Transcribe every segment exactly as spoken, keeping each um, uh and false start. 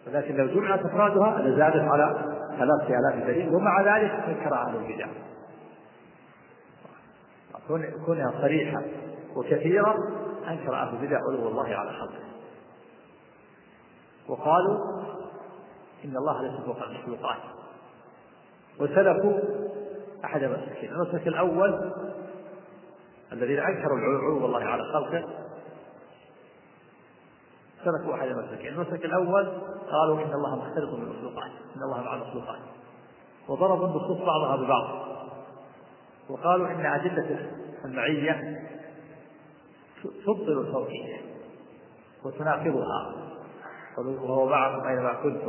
ولكن لو جمعت أفرادها لزادت على ثلاثة آلاف دليل، ومع ذلك انكر أهل البدع. كونها صريحة وكثيرة أنكر أهل البدع علو الله على خلقه، وقالوا إن الله ليس فوق المخلوقات، وسلكوا أحد المسلكين. المسلك الأول الذين أنكروا علو الله على خلقه سلكوا أحد المسلكين. المسلك الأول قالوا إن الله مختلط بالمخلوقات، إن الله مع المخلوقات، وضربوا النصوص بعضها ببعض، وقالوا إن أدلة المعية تبطل الفوقية وتناقضها، وهو معكم أينما كنتم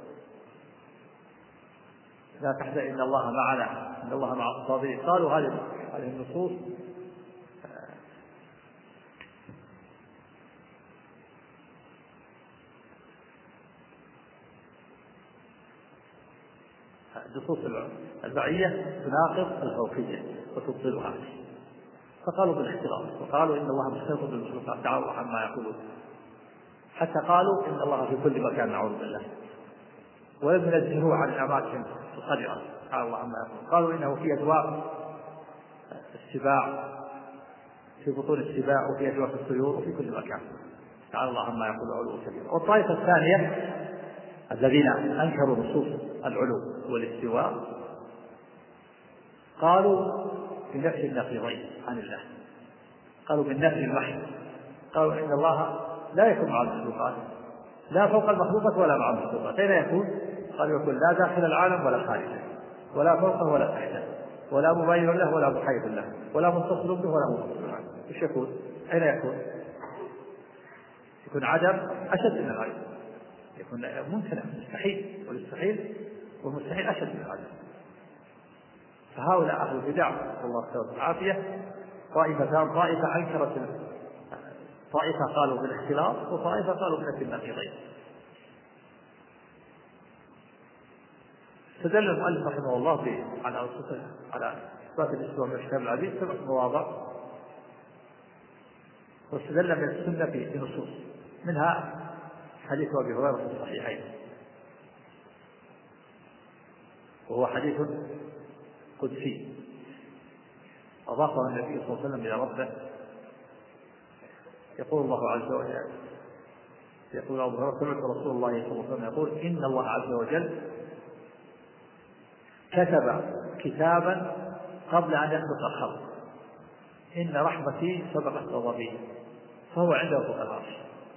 لا تحزن إن الله معنا إن الله مع الصابرين. قالوا هذه هذه النصوص نصوص المعية تناقض الفوقية وتبطلها، فقالوا بالاختلاط، وقالوا إن الله مختلط بالمخلوقات، تعالى الله عما يقولون، حتى قالوا إن الله في كل مكان نعوذ بالله، ولم ينزهوه عن الأماكن القدرة، تعالى الله عما يقولون. قالوا إنه في أجواء السباع، في بطون السباع، وفي أجواء الطيور، وفي كل مكان، تعالى الله عما يقول علو كبير. والطائفة الثانية الذين أنكروا نصوص العلو والاستواء قالوا بنفي النقيضين عن الله، قالوا بالنفي المحض، قالوا إن الله لا يكون مع المخلوقات، لا فوق المخلوقات ولا مع المخلوقات. أين يكون؟ قالوا يكون لا داخل العالم ولا خارجه، ولا فوقه ولا تحته، ولا مبين له ولا محيط له، ولا متصل به ولا منفصل عنه. ايش يكون؟ أين يكون؟ يكون عدم أشد من العدم، يكون ممتنع مستحيل، والمستحيل والمستحيل أشد من العدم. فهؤلاء أهل البدع والله سبحانه العافية طائفتان، طائفة أنكرت، طائفة قالوا بالاختلاط، وطائفة قالوا بنفي النقيضين. استدل المؤلف رحمه الله على على إثبات الاستواء من الكتاب العزيز سبع مواضع، واستدل من السنة في نصوص، منها حديث أبي هريرة في الصحيحين، وهو حديث قدسي أضافه النبي صلى الله عليه وسلم إلى ربه. يقول الله عز وجل، يقول أبو هريرة سمعت رسول الله صلى الله عليه وسلم يقول إن الله عز وجل كتب كتابا قبل أن يخلق الخلق، إن رحمتي سبقت غضبي، فهو عنده فوق العرش.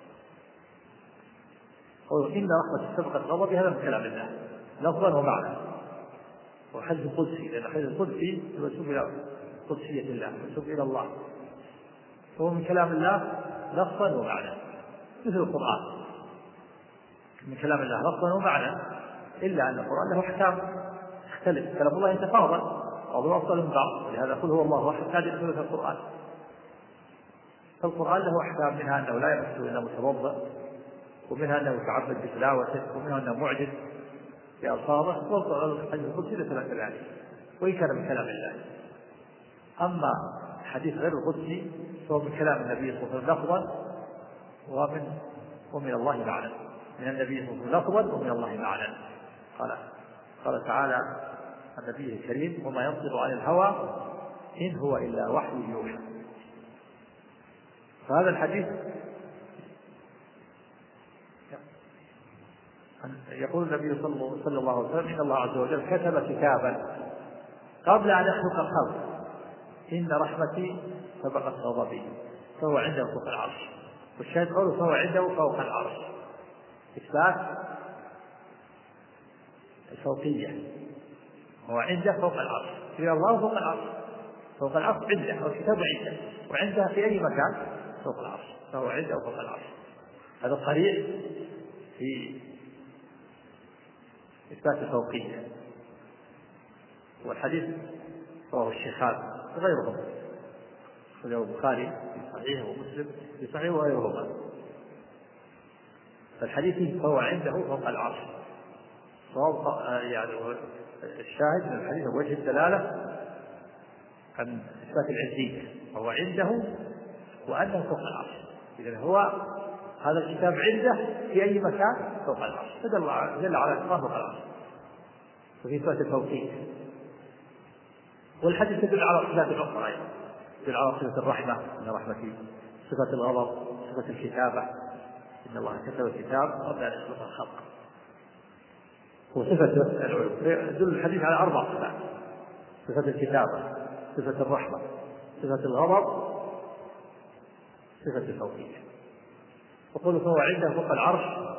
قول إن رحمتي سبقت غضبي هذا من كلام الله لفظا ومعنى، وحديث قدسي، لأن الحديث القدسي منسوب إلى قدسية الله، منسوب إلى الله، فهو من كلام الله لفظا ومعنى، مثل القرآن من كلام الله لفظا ومعنى، إلا أن القرآن له أحكام تختلف، كلام الله يتفاضل بعضه أفضل من بعض، ولهذا قل هو الله أحد هذه الأمثلة في القرآن. فالقرآن له أحكام، منها أنه لا يمسه إلا متوضأ، ومنها أنه يتعبد بتلاوته، ومنها أنه معجز بألفاظه، والحديث القدسي ليس كذلك وإن كان من كلام الله. أما الحديث غير القدسي فهو من كلام النبي صلى الله عليه وسلم لفظا ومن ومن الله معنى، من النبي صلى الله عليه وسلم لفظا ومن الله معنى. قال قال تعالى النبي الكريم وما ينطق عن الهوى إن هو إلا وحي يوحى. فهذا الحديث يقول النبي صلى الله عليه وسلم إن الله عز وجل كتب كتابا قبل أن يخلق الخلق، إن رحمتي سبقت غضبي، فهو عنده فوق العرش. والشاهد قوله فهو عنده فوق العرش، إثبات الفوقية، هو عنده فوق العرش، في الله فوق العرش، فوق العرش عنده، والكتاب عنده، وعنده في أي مكان فوق العرش، فهو عنده فوق العرش. هذا صريح في إثبات الفوقية. والحديث رواه الشيخان وغيرهم، رواه البخاري في صحيحه ومسلم في صحيحه وغيرهما. فالحديث فهو عنده فوق العرش، يعني الشاهد من الحديث وجه الدلالة عن إثبات العزية، هو عنده وأنه فوق العرش. إذن هو هذا الكتاب عنده في أي مكان فوق العرش، فدل جل على الله فوق العرش. وفي صفة التوقيت. والحديث تدل على صفات الأخرى أيضا، تدل على صفة الرحمة إن رحمتي، صفة الغضب، صفة الكتابة إن الله كتب الكتاب قبل أن يخلق الخلق، وصفة العلو. يدل الحديث على أربع صفات: صفة الكتابة، صفة الرحمة، صفة الغضب، صفة التوقيت. وقوله فهو عنده فوق العرش،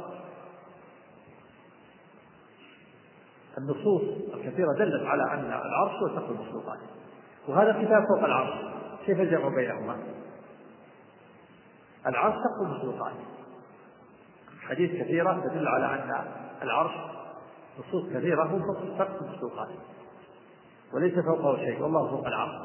النصوص الكثيرة دلت على أن العرش هو سقف المخلوقات، وهذا الكتاب فوق العرش، كيف الجمع بينهما؟ العرش سقف المخلوقات، حديث كثيرة تدل على أن العرش نصوص كثيرة هو سقف المخلوقات وليس فوقه شيء، والله فوق العرش.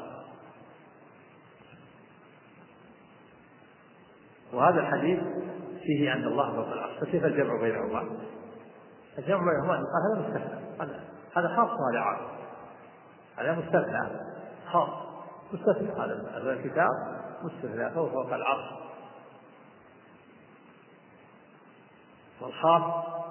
وهذا الحديث فيه أن الله فوق العرش، فكيف الجمع بينهما؟ الجمع بينهما قال هذا مستثنى، هذا خاص وهذا عام، هذا مستثنى خاص مستثنى، هذا الكتاب مستثنى فهو فوق العرش، والخاص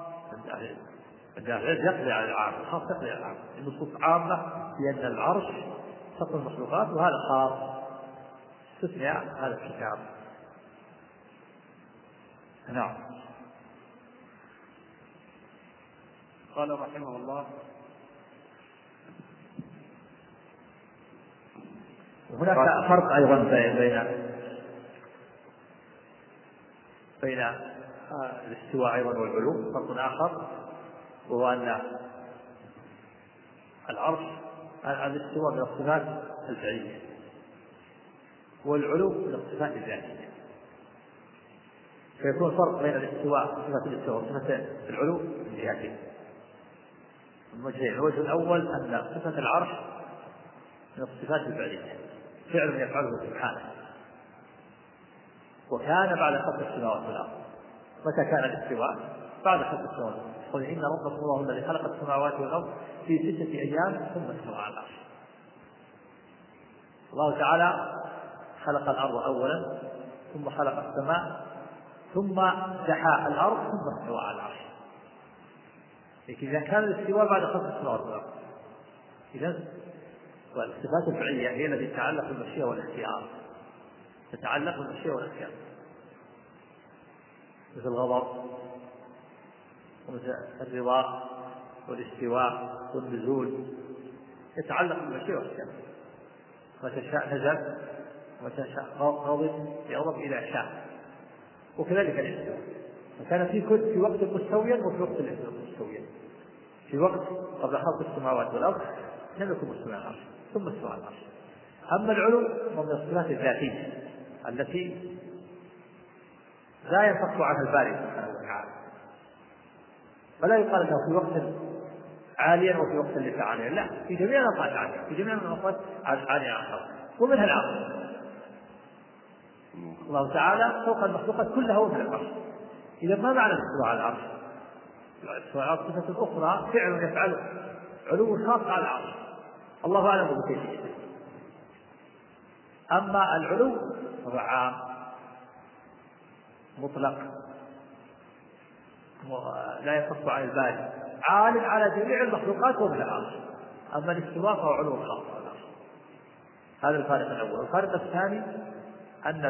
يقضي على العام، الخاص يقضي على العام. النصوص عامة في أن العرش سقف المخلوقات، وهذا خاص استثنى هذا الكتاب. نعم. قال رحمه الله: وهناك فرق أيضا بين بين الاستواء أيضا والعلو، فرق آخر، وهو أن العرش الاستواء من الصفات الفعلية، والعلو من الصفات الذاتية، فيكون فرق بين الاستواء صفة الاستواء وصفة العلو من جهتين. الوجه الأول أن صفة العرش من الصفات الفعلية، فعل يفعله سبحانه، وكان بعد خلق السماوات والأرض. متى كان الاستواء؟ بعد خلق السماوات والأرض. قل إن ربكم الله الذي خلق السماوات والأرض في ستة أيام ثم استوى على العرش. الله تعالى خلق الأرض أولا، ثم خلق السماء، ثم دحى الأرض، ثم استوى على العرش. إذا كان الاستواء بعد خلق السماوات والأرض، إذا والصفات الفعلية هي التي تتعلق بالمشيئة والاختيار، تتعلق بالمشيئة والاختيار، مثل الغضب ومثل الرضا والاستواء والنزول، يتعلق بالمشيئة والاختيار. متى شاء نزل، ومتى شاء غضب يغضب إلى شاء، وكذلك الاستواء. فكان في كل في وقت مستويا وفي وقت الاستواء مستويا. في وقت قبل خلق السماوات والأرض لم يكن مستوى على العرش، ثم استوى على العرش. أما العلو ومن الصفات الذاتية التي لا ينفك عنها الباري سبحانه وتعالى، فلا يقال انه في وقت عاليا وفي وقت ليس عاليا، لا، في جميع الاوقات عاليا، في جميع الاوقات عاليا عن الخلق، ومنها العقل. الله تعالى فوق المخلوقات كلها ومن العرش. اذا ما معنى الاستواء على العرش؟ الاستواء على الصفه الاخرى فعل يفعله، علو خاص على العرش، الله اعلم بكيفيته. اما العلو فهو عام مطلق لا ينفك عن الباري، عال على جميع المخلوقات ومن العرش. اما الاستواء فهو علو خاص على العرش. هذا الفارق الاول. الفارق الثاني ان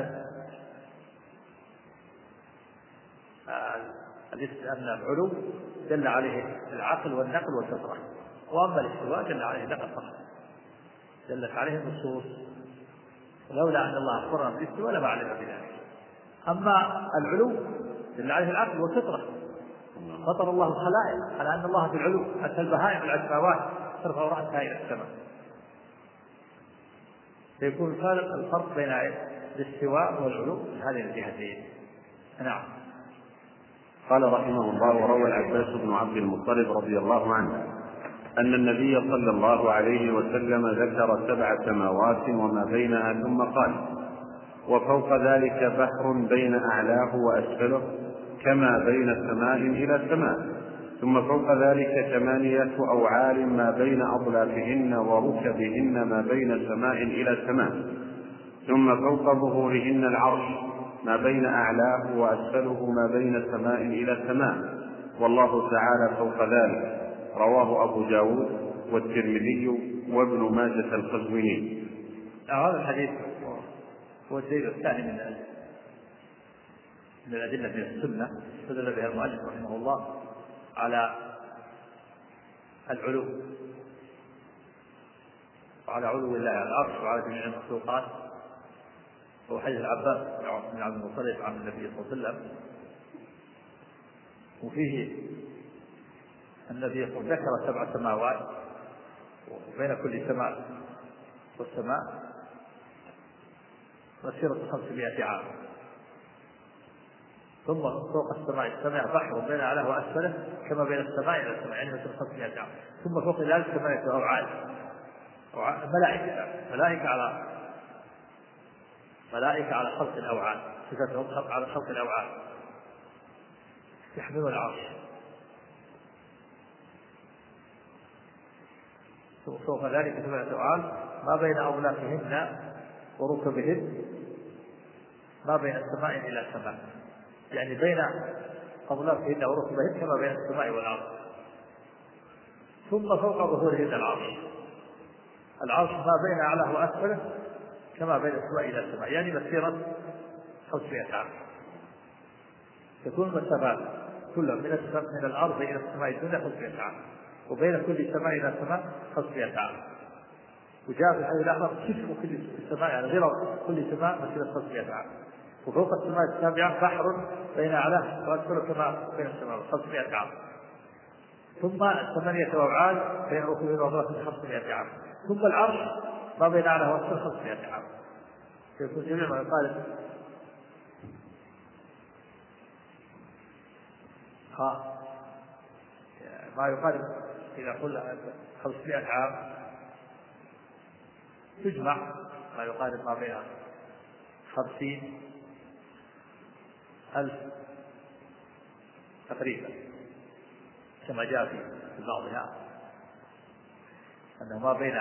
ان العلو دل عليه العقل والنقل والفطره، واما الاستواء دل عليه النقل فقط، دلت عليه النصوص، ولولا ان الله اخبرنا بالاستواء لما علمنا بذلك. اما العلو دل عليه العقل والفطره، فطر الله الخلائق على ان الله في العلو، حتى البهائم العشماوات ترفع راسها الى السماء. فيكون الفرق بين الاستواء والعلو من هذه الجهتين. نعم. قال رحمه الله: وروى العباس بن عبد المطلب رضي الله عنه أن النبي صلى الله عليه وسلم ذكر سبع سماوات وما بينها، ثم قال: وفوق ذلك بحر بين أعلاه وأسفله كما بين سماء إلى سماء، ثم فوق ذلك ثمانية أوعال ما بين أضلافهن وركبهن ما بين سماء إلى سماء، ثم فوق ظهورهن العرش، ما بين أعلاه وأسفله ما بين سماء إلى سماء، والله تعالى فوق ذلك. رواه أبو داود والترمذي وابن ماجة القزويني. هذا الحديث هو الدليل الثاني من من الأدلة من السنة استدل بها المؤلف رحمه الله على العلو وعلى علو الله على العرش وعلى جميع المخلوقات. هو حديث العباس بن عبد المطلب عن النبي صلى الله عليه وسلم، وفيه النبي ذكر سبع سماوات وبين كل سماء والسماء مسيرة خمسمائة عام، ثم فوق السماء السماء بحر بين أعلاه وأسفله كما بين السماء إلى السماء، يعني مسيرة خمسمائة عام. ثم فوق ذلك ثمانية أوعاد ملائكة ملائكة على ملائكة على خلق الأوعاد، صفتهم على خلق الأوعاد يحملون العرش. فوق ذلك ثمانية أوعاد ما بين أظلافهن وركبهن ما بين السماء إلى السماء، يعني بين أظلافهن وركبهن كما بين السماء والأرض. ثم فوق ظهورهن العرش، العرش ما بين أعلاه وأسفله كما بين السماء إلى السماء، يعني مسيرة خمسمائة عام. تكون المسافات كلها من السماء من الأرض إلى السماء الدنيا خمسمائة عام، وبين كل سماء إلى سماء خمسمائة عام. وجاء في الحديث الآخر كسر كل سماء يعني غير كل سماء مسيرة خمسمائة عام. وفوق السماء السابعة بحر بين أعلاه وأسفله كما بين السماء خمسمائة عام. ثم الثمانية أوعاد بين ركبهن وأظلافهن خمسمائة عام. ثم العرش ما بين أعلاه وأسفله خمسمائة عام. يكون جميع ما يقال ها ما يقال إذا قلنا خمسمائة عام تجمع ما يقارب ما بين خمسين ألف تقريبا، كما جاء في بعضها أنه ما بين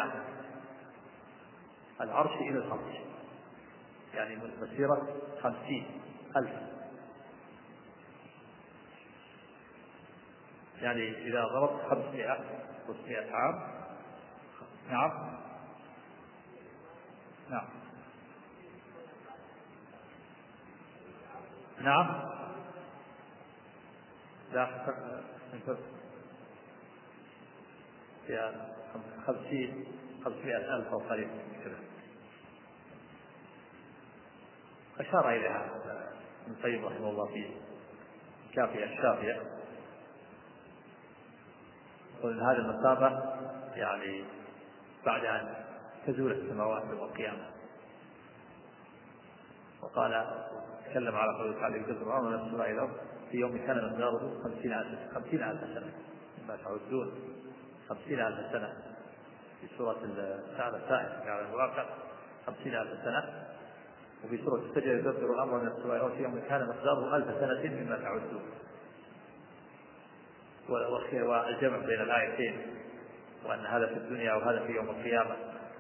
العرش إلى العرش يعني مسيرة خمسين ألف، يعني إذا ضربت خمسمائة خمسمائة عام. نعم نعم نعم لا يا خمسين خمسمائة ألف أو قريب كذا. أشار إليها ابن القيم رحمه الله في الكافية الشافية، يقول هذه المسافة يعني بعد أن تزول السماوات يوم القيامة. وقال تكلم على قوله تعالى يجزء الأرض من السماء إلى الأرض في يوم كان مقداره خمسين ألف خمسين ألف سنة مما تعدون خمسين ألف سنة في سورة السائل السائل على الواقع خمسين ألف سنة. وفي سورة السجدة يدبر الأمر من السماء إلى الأرض في يوم كان مقداره ألف سنة مما تعدون. والجمع بين الآيتين وأن هذا في الدنيا وهذا في يوم القيامة.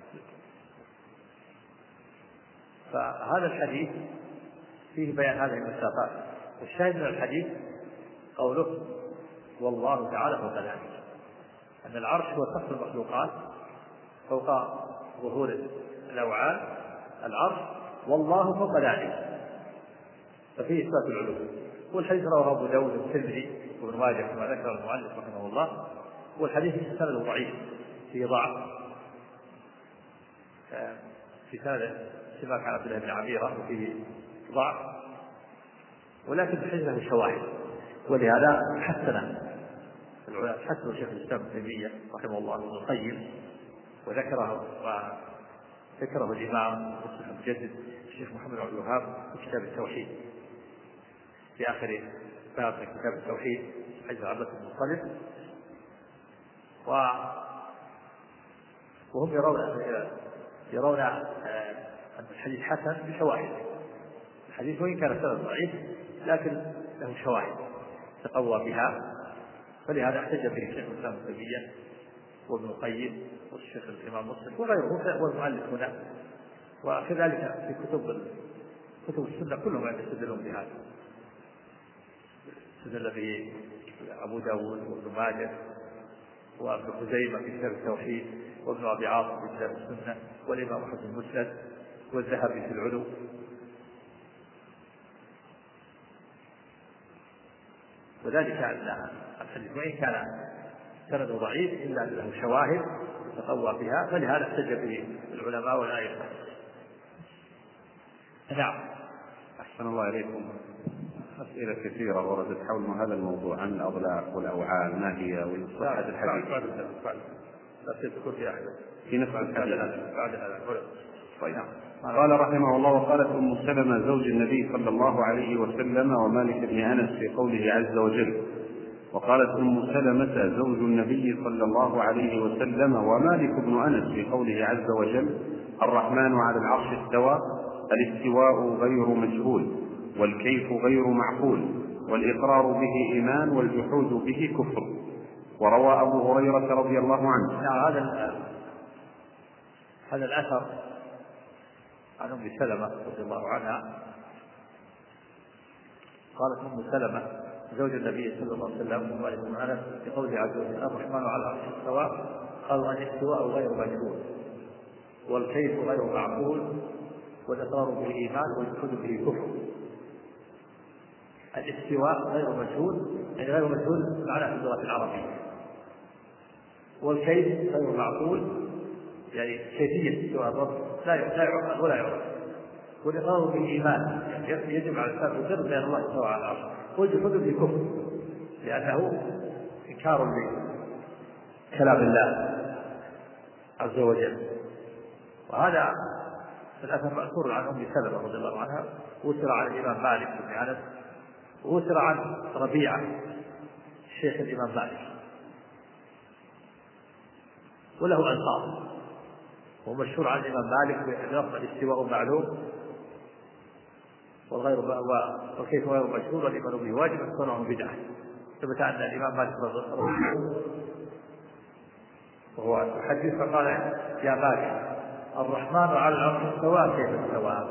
فهذا الحديث فيه بيان هذه المسافات. والشاهد من الحديث قوله والله تعالى فوق ذلك، أن العرش هو سقف المخلوقات فوق ظهور الأوعاد العرش، والله فوق ذلك، ففيه إثبات العلو. والحديث رواه أبو داود والترمذي وابن ماجه كما ذكر المؤلف رحمه الله. والحديث في سند ضعيف فيه ضعف في سند سماك عن عبد الله بن عبيرة وفيه ضعف، ولكن الحديث له شواهد، ولهذا حسنه العلماء حسنوا شيخ الإسلام ابن تيمية رحمه الله ابن القيم، وذكره وذكره الإمام المجدد الشيخ محمد عبد الوهاب في كتاب التوحيد في آخر باب كتاب التوحيد حيث عبد المطلب. وهم يرون يرون أن الحديث حسن بشواهد. الحديث وإن كان سند ضعيف لكن له شواهد تقوى بها، فلهذا احتج به الشيخ الإسلام ابن تيمية وابن القيم والشيخ الإمام مسلم وغيره والمؤلف هنا، وكذلك في كتب كتب السنة كلهم يستدلون بهذا، استدل به أبو داود وابن ماجه وابن خزيمة في كتاب التوحيد، وابن أبي عاصم في كتاب السنة، والإمام أحمد بن مسند، والذهبي في العلو. وذلك أن الحديث وإن كان سنده ضعيف إلا أن له شواهد يتقوى بها، فلهذا احتج به العلماء والأئمة. نعم. أحسن الله إليكم. أسئلة كثيرة وردت حول هذا الموضوع عن الأضلاع والأوعال، ما هي وصحة الحديث؟ بعد بعد لا تذكر في أحد في نفس الحديث بعد هذا. طيب. قال رحمه الله: وقالت أم سلمة زوج النبي صلى الله عليه وسلم ومالك بن أنس في قوله عز وجل. وقالت أم سلمة زوج النبي صلى الله عليه وسلم ومالك بن أنس في قوله عز وجل: الرحمن على العرش استوى. الاستواء غير مجهول، والكيف غير معقول، والإقرار به إيمان، والجحود به كفر. وروى أبو هريرة رضي الله عنه. هذا هذا الأثر عن أم سلمة رضي الله عنها، قالت أم سلمة زوج النبي صلى الله عليه وسلم ومالك بن أنس في قوله عز وجل: الرحمن على العرش استوى. قالوا أن الاستواء غير مجهول، والكيف غير معقول، والإقرار به إيمان، والجحود به كفر. الاستواء غير مجهول، يعني غير مجهول معناه في اللغة العربية، والكيف غير معقول، يعني كيفية استواء الرب لا يعقل ولا يعرف، والإقرار به إيمان، يعني يجب على الإنسان يقر بأن الله استوى على العرش، والجحود به كفر لأنه إنكار لكلام الله عز وجل. وهذا الأثر مأثور عن أم سلمة رضي الله عنها، وسر عن الإمام مالك بن أنس، وسر عن ربيعة شيخ الإمام مالك، وله ألفاظ، ومشهور عن الإمام مالك بلفظ الاستواء معلوم، والغير وكيف غير مشهور، والإيمان به واجب، والصلاة بدعة. ثبت أن الإمام مالك رضي الله عنه وهو يحدث فقال: يا مالك، الرحمن على العرش استوى، كيف استوى؟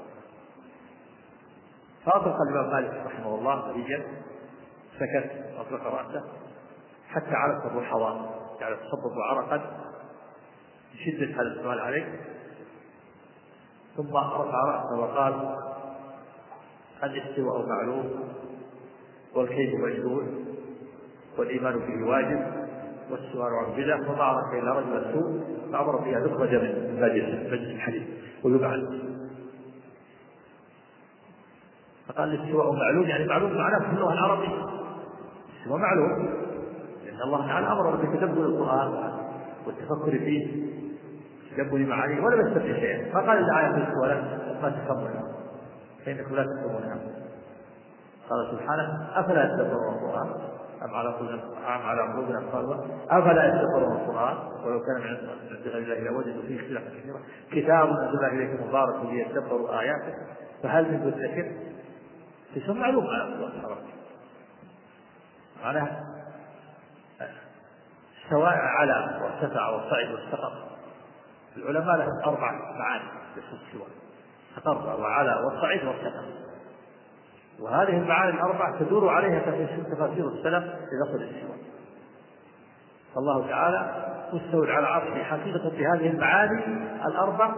فأطلق الإمام مالك رحمه الله مليا، سكت وأطلق رأسه حتى علت الرحوات، يعني تصبب عرقا من شدة هذا السؤال عليه، ثم رفع رأسه وقال: الاستواء معلوم، والكيف مجهول، والإيمان به واجب، والسؤال عن بدعة. وبعث إلى رجل السوء فأمر فيها يخرج من مجلس مجلس الحديث ويبعث. فقال: الاستواء معلوم، يعني معلوم معناه في اللغة العربية، الاستواء معلوم، لأن الله تعالى أمر بتدبر القرآن والتفكر فيه، تدبر معانيه، ولم يستطع شيئا. فقال: الآية في السؤال ما تفهمونها فإنكم لا تفهمونها. قال سبحانه: أفلا يتدبرون القرآن أم على قلوب أقفالها. أفلا يتدبرون القرآن ولو كان من عند غير الله لوجدوا فيه اختلافا كثيرا. كتاب أنزلناه إليكم مبارك ليدبروا آياته فهل من مدكر. في معلوم على الله معناها سواء على وارتفع وصعد واستقر. العلماء لهم أربع معاني للسواء: استقر وعلى وصعد وارتفع. وهذه المعاني الأربعة تدور عليها تفاسير السلف للفظ الاستواء. فالله تعالى مستوى على عرشه حقيقة بهذه المعاني الأربع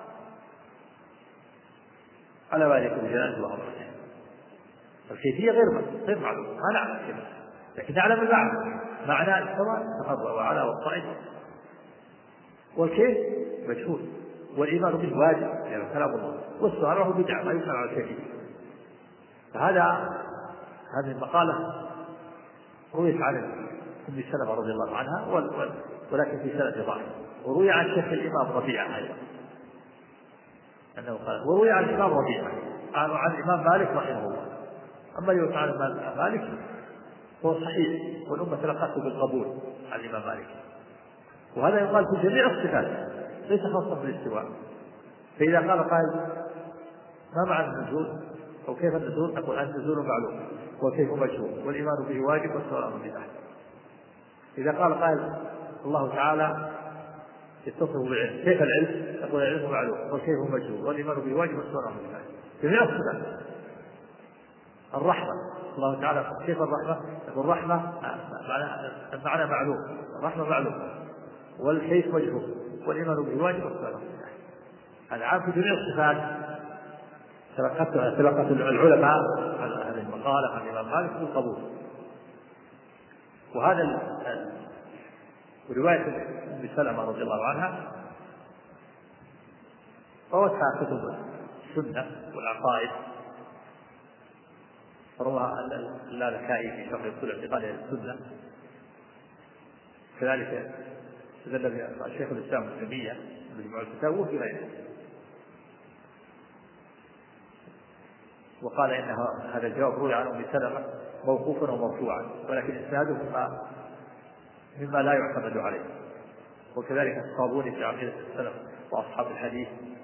على ما يكون جلاله وعظمته. الكيفية غير غير معلومة، ما نعلم كيف، لكن نعلم المعنى. معنى الاستواء استقر وعلى والصعد، والكيف مجهول، والإيمان به واجب يعني كلام الله، والسؤال له بدعة ما يسأل على الكيفية. فهذا هذه المقالة رويت عن أم سلمة رضي الله عنها، ولكن في سنة ضعيف. وروي عن شيخ الإمام ربيعة أيضا أنه قال، وروي عن الإمام ربيعة عن الإمام مالك رحمه الله. أما يروي عن الإمام مالك هو صحيح، والأمة تلقته بالقبول عن الإمام مالك. وهذا يقال في جميع الصفات ليس خاصا بالاستواء. فإذا قال قائل: ما معنى النزول أو كيف النزول؟ نقول: النزول معلوم، وكيف مجهول، والإيمان به واجب، والسؤال بدعة. إذا قال قائل: الله تعالى يتصف بالعلم، كيف العلم؟ نقول: العلم معلوم، والكيف مجهول، والإيمان به واجب، والسؤال بدعة. جميع الصفات. الرحمة الله تعالى كيف الرحمة؟ الرحمة المعنى معلوم، الرحمة معلوم والكيف مجهول والإيمان به واجب والصلاة. هذا عام في جميع الصفات. تلقت العلماء عن هذه المقالة عن الإمام مالك بالقبول. وهذا رواية أم سلمة رضي الله عنها روتها كتب السنة والعقائد، رواها اللالكائي في شرح اصول اعتقاد اهل السنة. كذلك استدل بها الشيخ الاسلام ابن تيمية بمجموع الفتاوى وفي غيره، وقال ان هذا الجواب روي عن ام سلمة موقوفا ومرفوعا، ولكن اسناده مما مما لا يعتمد عليه. وكذلك الصابوني في عقيدة السلف واصحاب الحديث،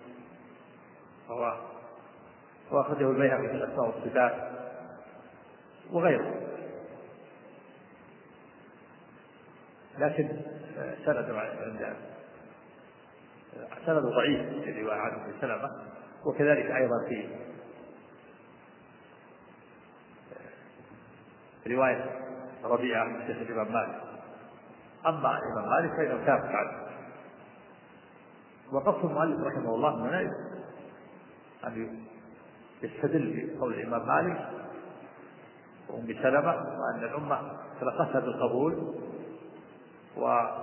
واخرجه البيهقي في الاسماء والصفات وغيره. لكن سند عند سند ضعيف في رواية عن ام سلمة، وكذلك ايضا في رواية ربيعة شيخ الإمام مالك. أما الإمام مالك فإنه ثابت عنه. وقصد المؤلف رحمه الله من هنا أن يستدل بقول الإمام مالك وأم سلمة وأن الأمة تلقتها بالقبول، وأن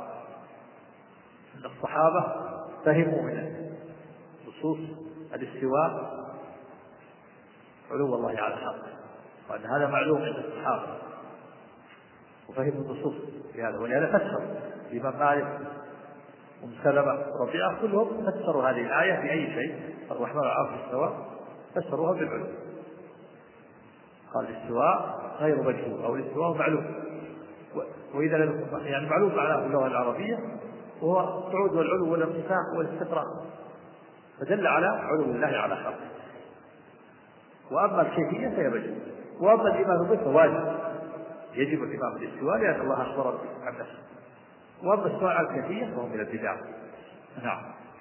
الصحابة فهموا من نصوص الاستواء علو الله على الحق، وأن هذا معلوم عند الصحابة وفهموا النصوص في هذا. ولهذا فسر الإمام مالك وأم سلمة ربيعة كلهم فسروا هذه الآية بأي شيء، الرحمن على العرش استوى، فسروها بالعلو. قال الاستواء غير مجهول أو الاستواء معلوم، وإذا يعني معلوم معناه في اللغة العربية وهو الصعود والعلو والارتفاع والاستقرار، فدل على علو الله على خلقه. وأما الكيفية فهي مجهول، وأما الإيمان به فواجب، يجب الإيمان بالاستواء لأن الله أخبر عن نفسه. وأما الاستواء على الكيفية فهو من البدع. نعم.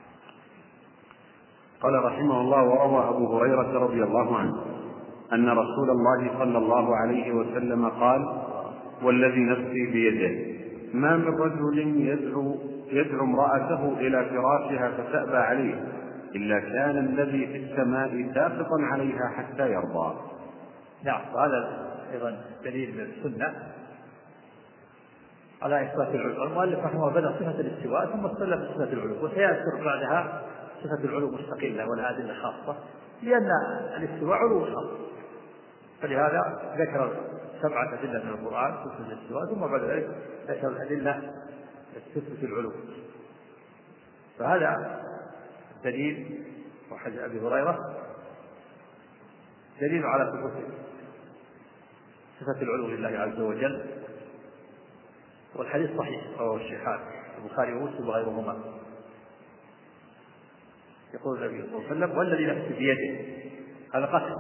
قال رحمه الله: وروى أبو هريرة رضي الله عنه أن رسول الله صلى الله عليه وسلم قال: والذي نفسي بيده ما من رجل يدعو يدعو امرأته إلى فراشها فتأبى عليه إلا كان الذي في السماء ساخطا عليها حتى يرضى. نعم. وهذا أيضا دليل من السنة على إثبات العلو. المؤلف رحمه الله بدأ صفة الاستواء ثم استدل بصفة العلو، وسيذكر بعدها صفة العلو مستقلة ولا أدلة خاصة، لأن الاستواء علو خاص. فلهذا ذكر سبعة أدلة من القرآن تثبت الاستواء، ثم بعد ذلك ذكر الأدلة تثبت العلو. فهذا دليل، وحديث أبي هريرة دليل على ثبوت صفة العلو لله عز وجل. والحديث صحيح رواه الشيخان البخاري ومسلم وغيرهما. يقول النبي صلى الله عليه وسلم: والذي نفسي بيده، هذا قسم،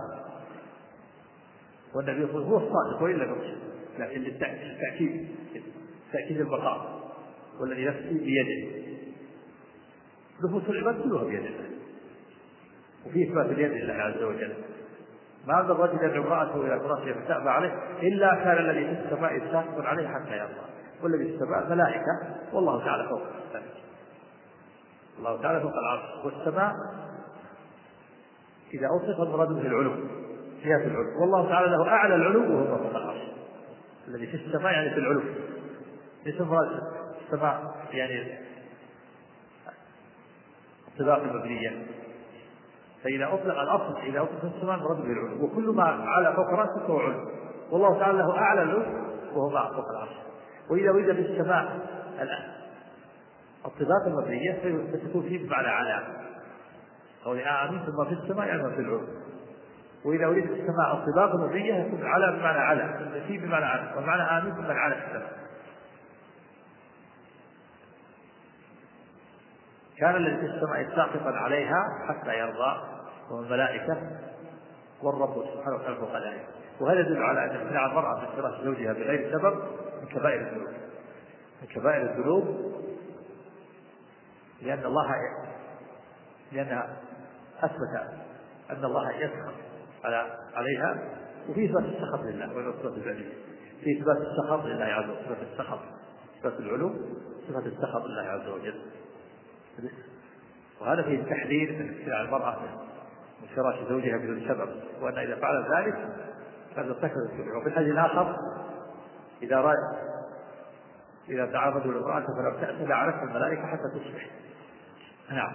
والنبي صلى الله عليه وسلم هو الصادق وإلا نفسه، لكن للتأكيد تأكيد البقاء. والذي نفسي بيده، نفوس العباد كلها بيد الله، وفي إثبات اليد لله عز وجل. ما هذا الرجل يدعو امرأته إلى فراشها فتأبى عليه إلا كان الذي في السماء ساخطا عليه حتى يرضى. والذي في السماء ملائكة، والله تعالى فوق السماء، الله تعالى فوق العرش. والسماء إذا أوصف المراد به العلو، جهة العلو، والله تعالى له أعلى العلو وهو فوق العرش. الذي في السماء يعني في العلو، ليس مراد السماء يعني الطباق المبنية. فإذا أطلق الأصل إذا أطلق السماء مراد به العلو، وكل ما على فوق رأسه هو علو، والله تعالى له أعلى العلو وهو فوق العرش. وإذا أريد بالسماء الطباق المبنية فتكون فيه بمعنى على، أو آمين ثم في السماء يعني في العلو. وإذا أريد بالسماء الطباق المبنية يكون على بمعنى على، فيه بمعنى على، ومعنى آمين ثم على السماء. كان الذي في السماء ساقطا عليها حتى يرضى، والملائكة والرب سبحانه وتعالى فوق ذلك. وهذا يدل على أن امتناع المرأة من فراش زوجها بغير سبب من كبائر الذنوب، من كبائر الذنوب، لأن الله لأنها أثبت أن الله يسخط على عليها، وفي إثبات السخط لله وهي صفة العلو، في إثبات السخط لله عز وجل، صفة السخط صفة العلو صفة السخط لله عز وجل. وهذا فيه التحذير من ابتلاع المرأة من فراش زوجها بدون سبب، وأن إذا فعل ذلك فقد ارتكبت الكبيرة. وفي الحديث الآخر إذا رأى إذا تعرض للامرأة فلم تأت لعنتها الملائكة حتى تصبح. نعم.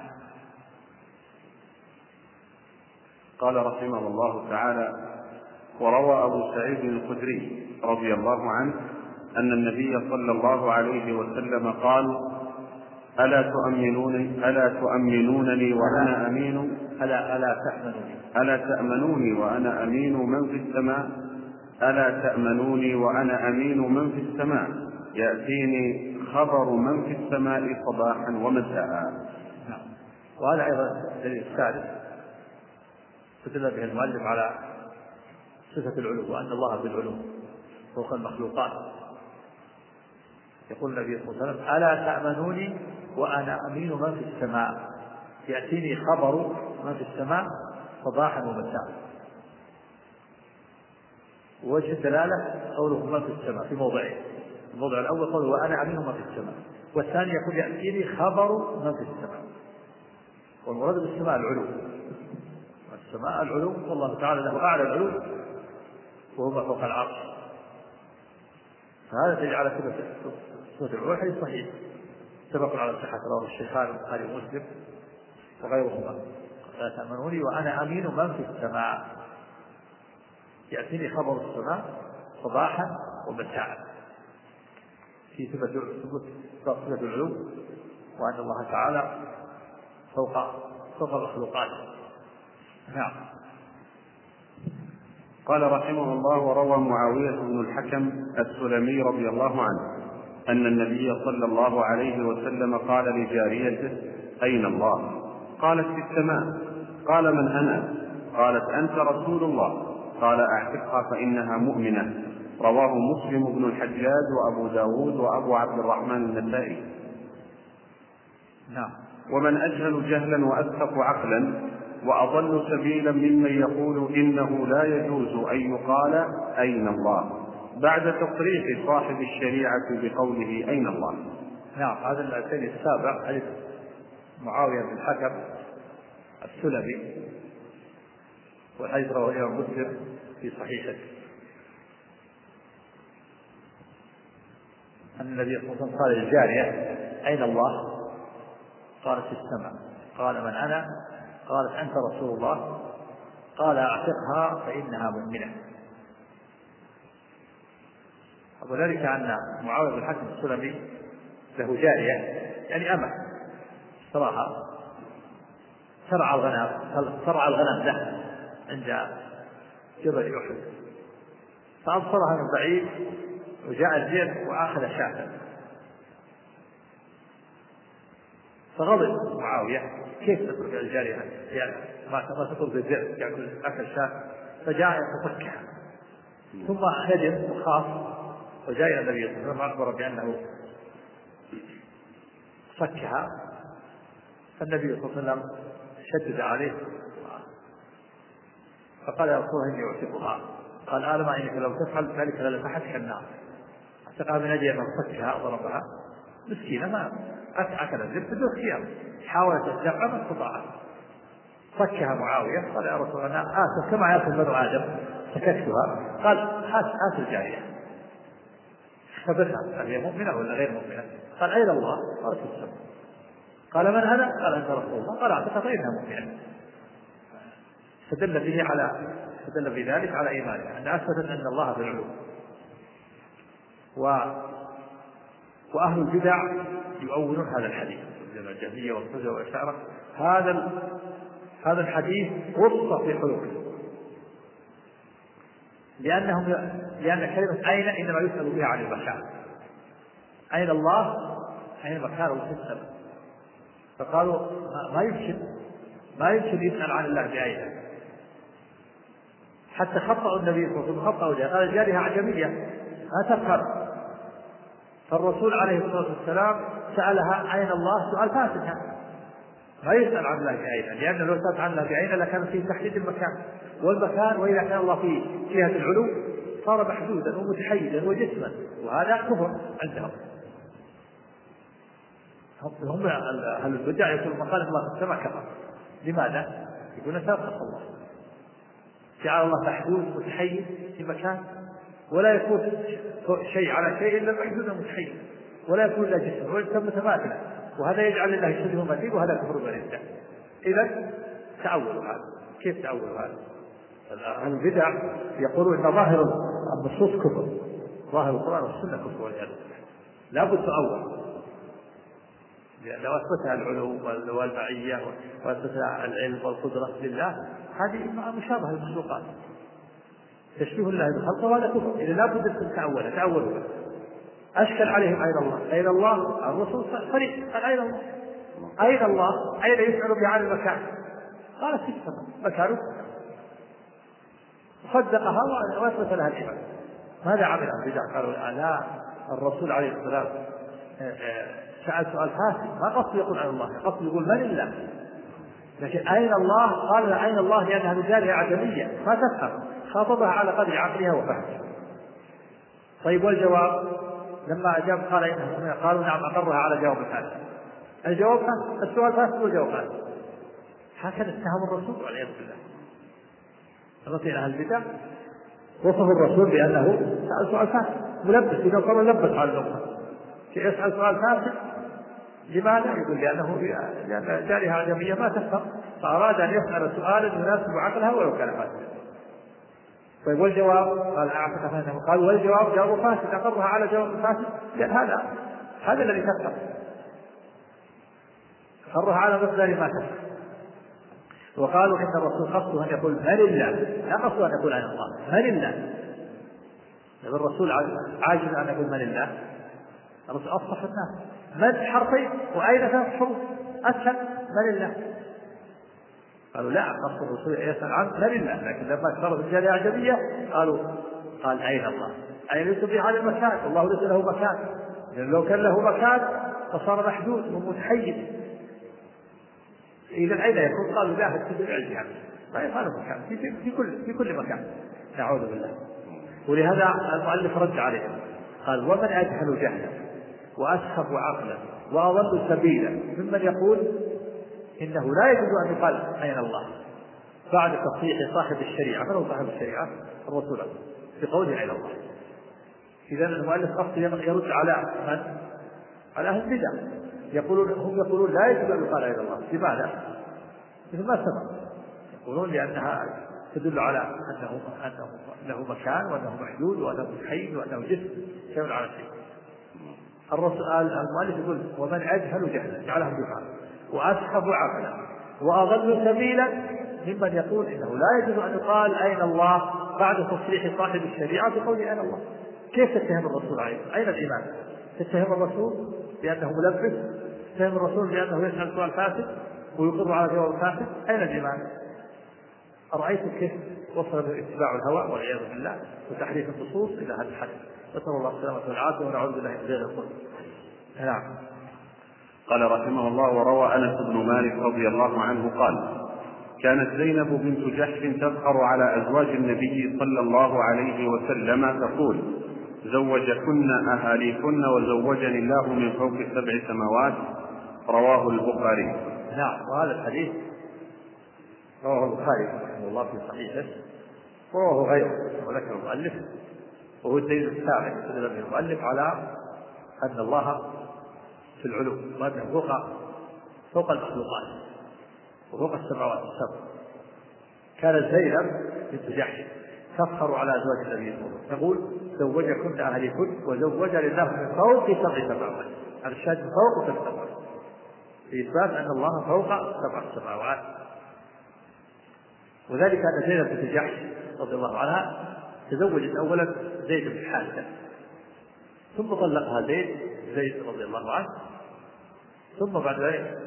قال رحمه الله تعالى: وروى أبو سعيد الخدري رضي الله عنه أن النبي صلى الله عليه وسلم قال: ألا تؤمنونني ألا تؤمنونني وأنا أمين ألا ألا تأمنوني ألا تأمنوني وأنا أمين من في السماء ألا تأمنوني وأنا أمين من في السماء يأتيني خبر من في السماء صباحا ومساء. نعم. وهذا أيضا الدليل الثالث استدل به المؤلف على صفة العلو، وأن الله بالعلو فوق المخلوقات. يقول النبي صلى الله عليه وسلم: ألا تأمنوني وأنا أمين من في السماء يأتيني خبر من في السماء صباحا ومساء. ووجه الدلالة قوله من في السماء في موضعين: الموضع الأول قوله وأنا أمين من في السماء، والثاني يقول يأتيني خبر من في السماء. والمراد بالسماء العلو، السماء العلو، والله تعالى له أعلى العلو وهو فوق العرش. فهذا دليل على صفة العلو. الحديث صحيح سبق على صحة، رواه الشيخان البخاري ومسلم وغيرهما: لا تأمنوني وأنا أمين من في السماء يأتيني خبر السماء صباحا ومساء، في صفة صفة العلو، وأن الله تعالى فوق فوق المخلوقات. نعم. قال رحمه الله: وروى معاوية بن الحكم السلمي رضي الله عنه أن النبي صلى الله عليه وسلم قال لجاريته: أين الله؟ قالت: في السماء. قال: من أنا؟ قالت: أنت رسول الله. قال: أعتقها فإنها مؤمنة. رواه مسلم بن الحجاج وأبو داود وأبو عبد الرحمن النسائي. نعم. ومن أجهل جهلا وأسقط عقلا وأضل سبيلا ممن يقول إنه لا يجوز أن يقال أين الله بعد تصريح صاحب الشريعة بقوله أين الله. نعم. هذا الحديث السابع حديث معاوية بن الحكم السلمي، والحديث رواه الإمام مسلم في صحيحه أن النبي صلى الله عليه وسلم قال للجارية: أين الله؟ قالت: في السماء. قال: من أنا؟ قالت: أنت رسول الله. قال: أعتقها فإنها مؤمنة. وذلك أن معاوية بن الحكم السلمي له جارية يعني أمة صراحة ترعى الغنم ترعى الغنم له عند جبل أحد، فأبصرها من بعيد وجاء الذئب وأخذ شاة، فغضب معاوية: كيف تترك الجارية يعني ما تترك الذئب يأكل أكل شاة؟ فجاء يتفكها، ثم ندم وخاف وجاء إلى النبي صلى الله عليه وسلم وأخبر بأنه فكها. فالنبي صلى الله عليه وسلم شدد عليه فقال: يا رسول الله إني أعتقها. قال: أعلم أنك لو تفعل ذلك للفحتك النار. اعتقها من أجل أنه فكها وضربها مسكينة ما أكل الذئب بدون خيار، حاولت الدفع ما استطاعت، فكها معاوية. قال: يا رسول الله أنا آسف كما يأكل بنو آدم، سكتها. قال: هات هات الجارية. فبسها: هل هي مؤمنة ولا غير مؤمنة؟ قال: أين الله؟ قالت: في السماء. قال: من أنا؟ قال: أنت رسول الله. قال: أعتقد فإنها مؤمنة. فدل به على فدل بذلك على إيمانه، أن أثبت أن الله في العلو. و... وأهل البدع يؤولون هذا الحديث، الجهمية والمعتزلة والأشاعرة، هذا ال... هذا الحديث غص في قلوبهم، لأنهم لأن كلمة أين إنما يسأل بها عن المكان. أين الله؟ أين مكانه في السماء؟ فقالوا ما يمكن ما يمكن يسأل عن الله بأين. حتى خطأوا النبي صلى الله عليه وسلم خطأوا جاء قال: الجارية أعجمية ما تفهم. فالرسول عليه الصلاة والسلام سألها: أين الله؟ سؤال فاسد، ما يسأل عن الله بعينه، لأنه لو سأل عن الله بعينه لكان فيه تحديد المكان والمكان، وإذا كان الله في جهة العلو صار محدودا ومتحيزا وجسما، وهذا كفر عندهم. هم أهل البدع يقولون من قال الله في السماء كفر. لماذا؟ يقولون سابق الله، جعل الله محدود متحيز في مكان، ولا يكون شيء على شيء إلا محدود ومتحيز، ولا يكون إلا جسم ويكون متماثلا، وهذا يجعل الله شبه مثيل، وهذا كفر بالإنسان. إذا تعولوا هذا. كيف تعولوا هذا؟ أهل البدع يقولون إن ظاهر النصوص كفر، ظاهر القرآن والسنة كفر والعياذ بالله، لا بد تؤول، لو أثبتها العلو والمعية وأثبتها العلم والقدرة لله هذه مشابهة للمخلوقات، تشبيه الله بالخلق، وهذا كفر. إذا لا بد أن تتعول تعولوا. أشكل عليهم أين الله؟ أين الله؟ الرسول صريح قال أين الله؟ أين الله؟ أين يسأل بعن المكان؟ قال في السماء مكانه، صدقها وأثبت لها الإيمان. ماذا عمل البدع؟ قالوا لا، الرسول عليه السلام سأل سؤال فاسد، ما قصد يقول عن الله، قصد يقول من الله، لكن أين الله؟ قال لا أين الله لأنها رجالها عدمية ما تفهم، خاطبها على قدر عقلها وفهمها. طيب والجواب لما أجاب قال إنه قالوا نعم أقرها على جواب فاسد. الجواب فاسد، السؤال فاسد والجواب فاسد. هكذا اتهم الرسول والعياذ بالله. الرسول أهل البدع وصف الرسول بأنه سأل سؤال فاسد ملبس، إذا قالوا لبس على الأمة يسأل سؤال فاسد. لماذا؟ يقول لأنه لأن جارها عجمية ما تفهم، فأراد أن يسأل سؤالا يناسب عقلها ولو كان فاسدا. طيب والجواب؟ قال أعتقد أنه قال والجواب جواب فاسد، أقرها على جواب فاسد، لأن هذا هذا الذي تفهم، أقرها على مقدار ما تفهم. وقالوا إن الرسول قصده أن يقول من الله، لا قصده أن يقول عن الله، من الله. الرسول عاجز أن يقول من الله، الرسول أصح الناس من حرفين وأين ثلاث حروف أسهل من الله. قالوا لا، قصد الرسول يسأل عن من الله، لكن لما اشترط الجارية أعجمية قالوا قال أين الله؟ أين ليس في هذا المكان، الله ليس له مكان، لأن لو كان له مكان فصار محدود ومتحيز. إذا أين يكون؟ قالوا لا، في الجهة ما يقال مكان في, في كل في كل مكان، نعوذ بالله. ولهذا المؤلف رد عليهم قال ومن أجهل جهلا وأسخف عقلا وأضل سبيلا ممن يقول إنه لا يجوز أن يقال أين الله بعد تصحيح صاحب الشريعة. من هو صاحب الشريعة؟ الرسول بقوله أين الله. إذا المؤلف قصد يرد على من؟ على أهل البدع، يقولون هم يقولون لا يجوز أن يقال أين الله. لماذا؟ مثل ما سبق، يقولون لأنها تدل على أنه أنه له مكان وأنه محدود وأنه حي وأنه جسم شيء على شيء. الرسول المؤلف يقول ومن أجهل جهلا جعله جهلا وأسخف عقلا وأضل سبيلا ممن يقول إنه لا يجوز أن يقال أين الله بعد تصريح صاحب الشريعة بقول أين الله. كيف تتهم الرسول عليه؟ أين الإيمان؟ تتهم الرسول بأنه ملبس، تتهم الرسول بأنه يسأل سؤال فاسد ويقر على جواب فاسد، أين الإيمان؟ أرأيتم كيف وصل اتباع الهوى والعياذ بالله وتحريف النصوص إلى هذا الحد. نسأل الله السلامة والعافية ونعوذ بالله من ذلك الظلم. نعم. قال رحمه الله وروى أنس بن مالك رضي الله عنه قال كانت زينب بنت جحش تفخر على أزواج النبي صلى الله عليه وسلم تقول زوجكن أهاليكن وزوجني الله من فوق سبع سماوات. رواه البخاري. نعم. وهذا الحديث رواه البخاري رحمه الله في صحيحه ورواه غيره وذكر المؤلف، وهو الدليل السابق يدل به المؤلف على أن الله في العلو وأنه فوق فوق المخلوقات وفوق السماوات السبع. كانت زينب بنت جحش تفخر على أزواج النبي صلى الله عليه وسلم تقول زوجكن أهلكن وزوجني الله من فوق سبع سماوات. هذا الشاهد من فوق سبع سماوات في إثبات أن الله فوق سبع سماوات. وذلك أن زينب بنت جحش رضي الله عنها تزوجت أولا زيد بن حارثة ثم طلقها زيد زيد رضي الله عنه، ثم بعد ذلك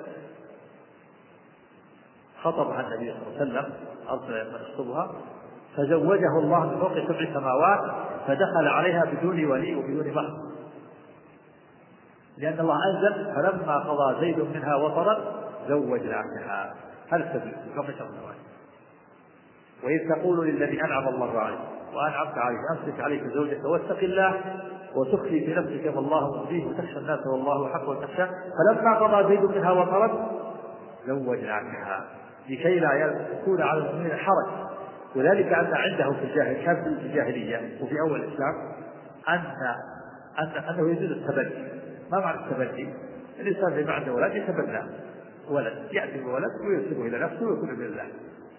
خطبها النبي صلى الله عليه وسلم أرسل من يخطبها فزوجه الله من فوق سبع سماوات فدخل عليها بدون ولي وبدون مهر، لأن الله أنزل فلما قضى زيد منها وطرا زوجناكها. هذا السبيل فقط الزواج. وإذ تقول للذي أنعم الله عليه وأنعمت عليه أمسك عليك زوجك واتق الله وتخفي في نفسك ما الله مبديه وتخشى الناس والله حق وتخشى فلما قضى زيد منها وطرد زوجناكها لكي لا يكون على المؤمنين حرج. وذلك أن عنده في الجاهلية كان في الجاهلية وفي أول الإسلام أن أن أنه يجوز التبني. ما معنى التبني؟ الإنسان اللي ما عنده ولد يتبنى ولد، يأتي بولد وينسبه إلى نفسه ويكون من الله،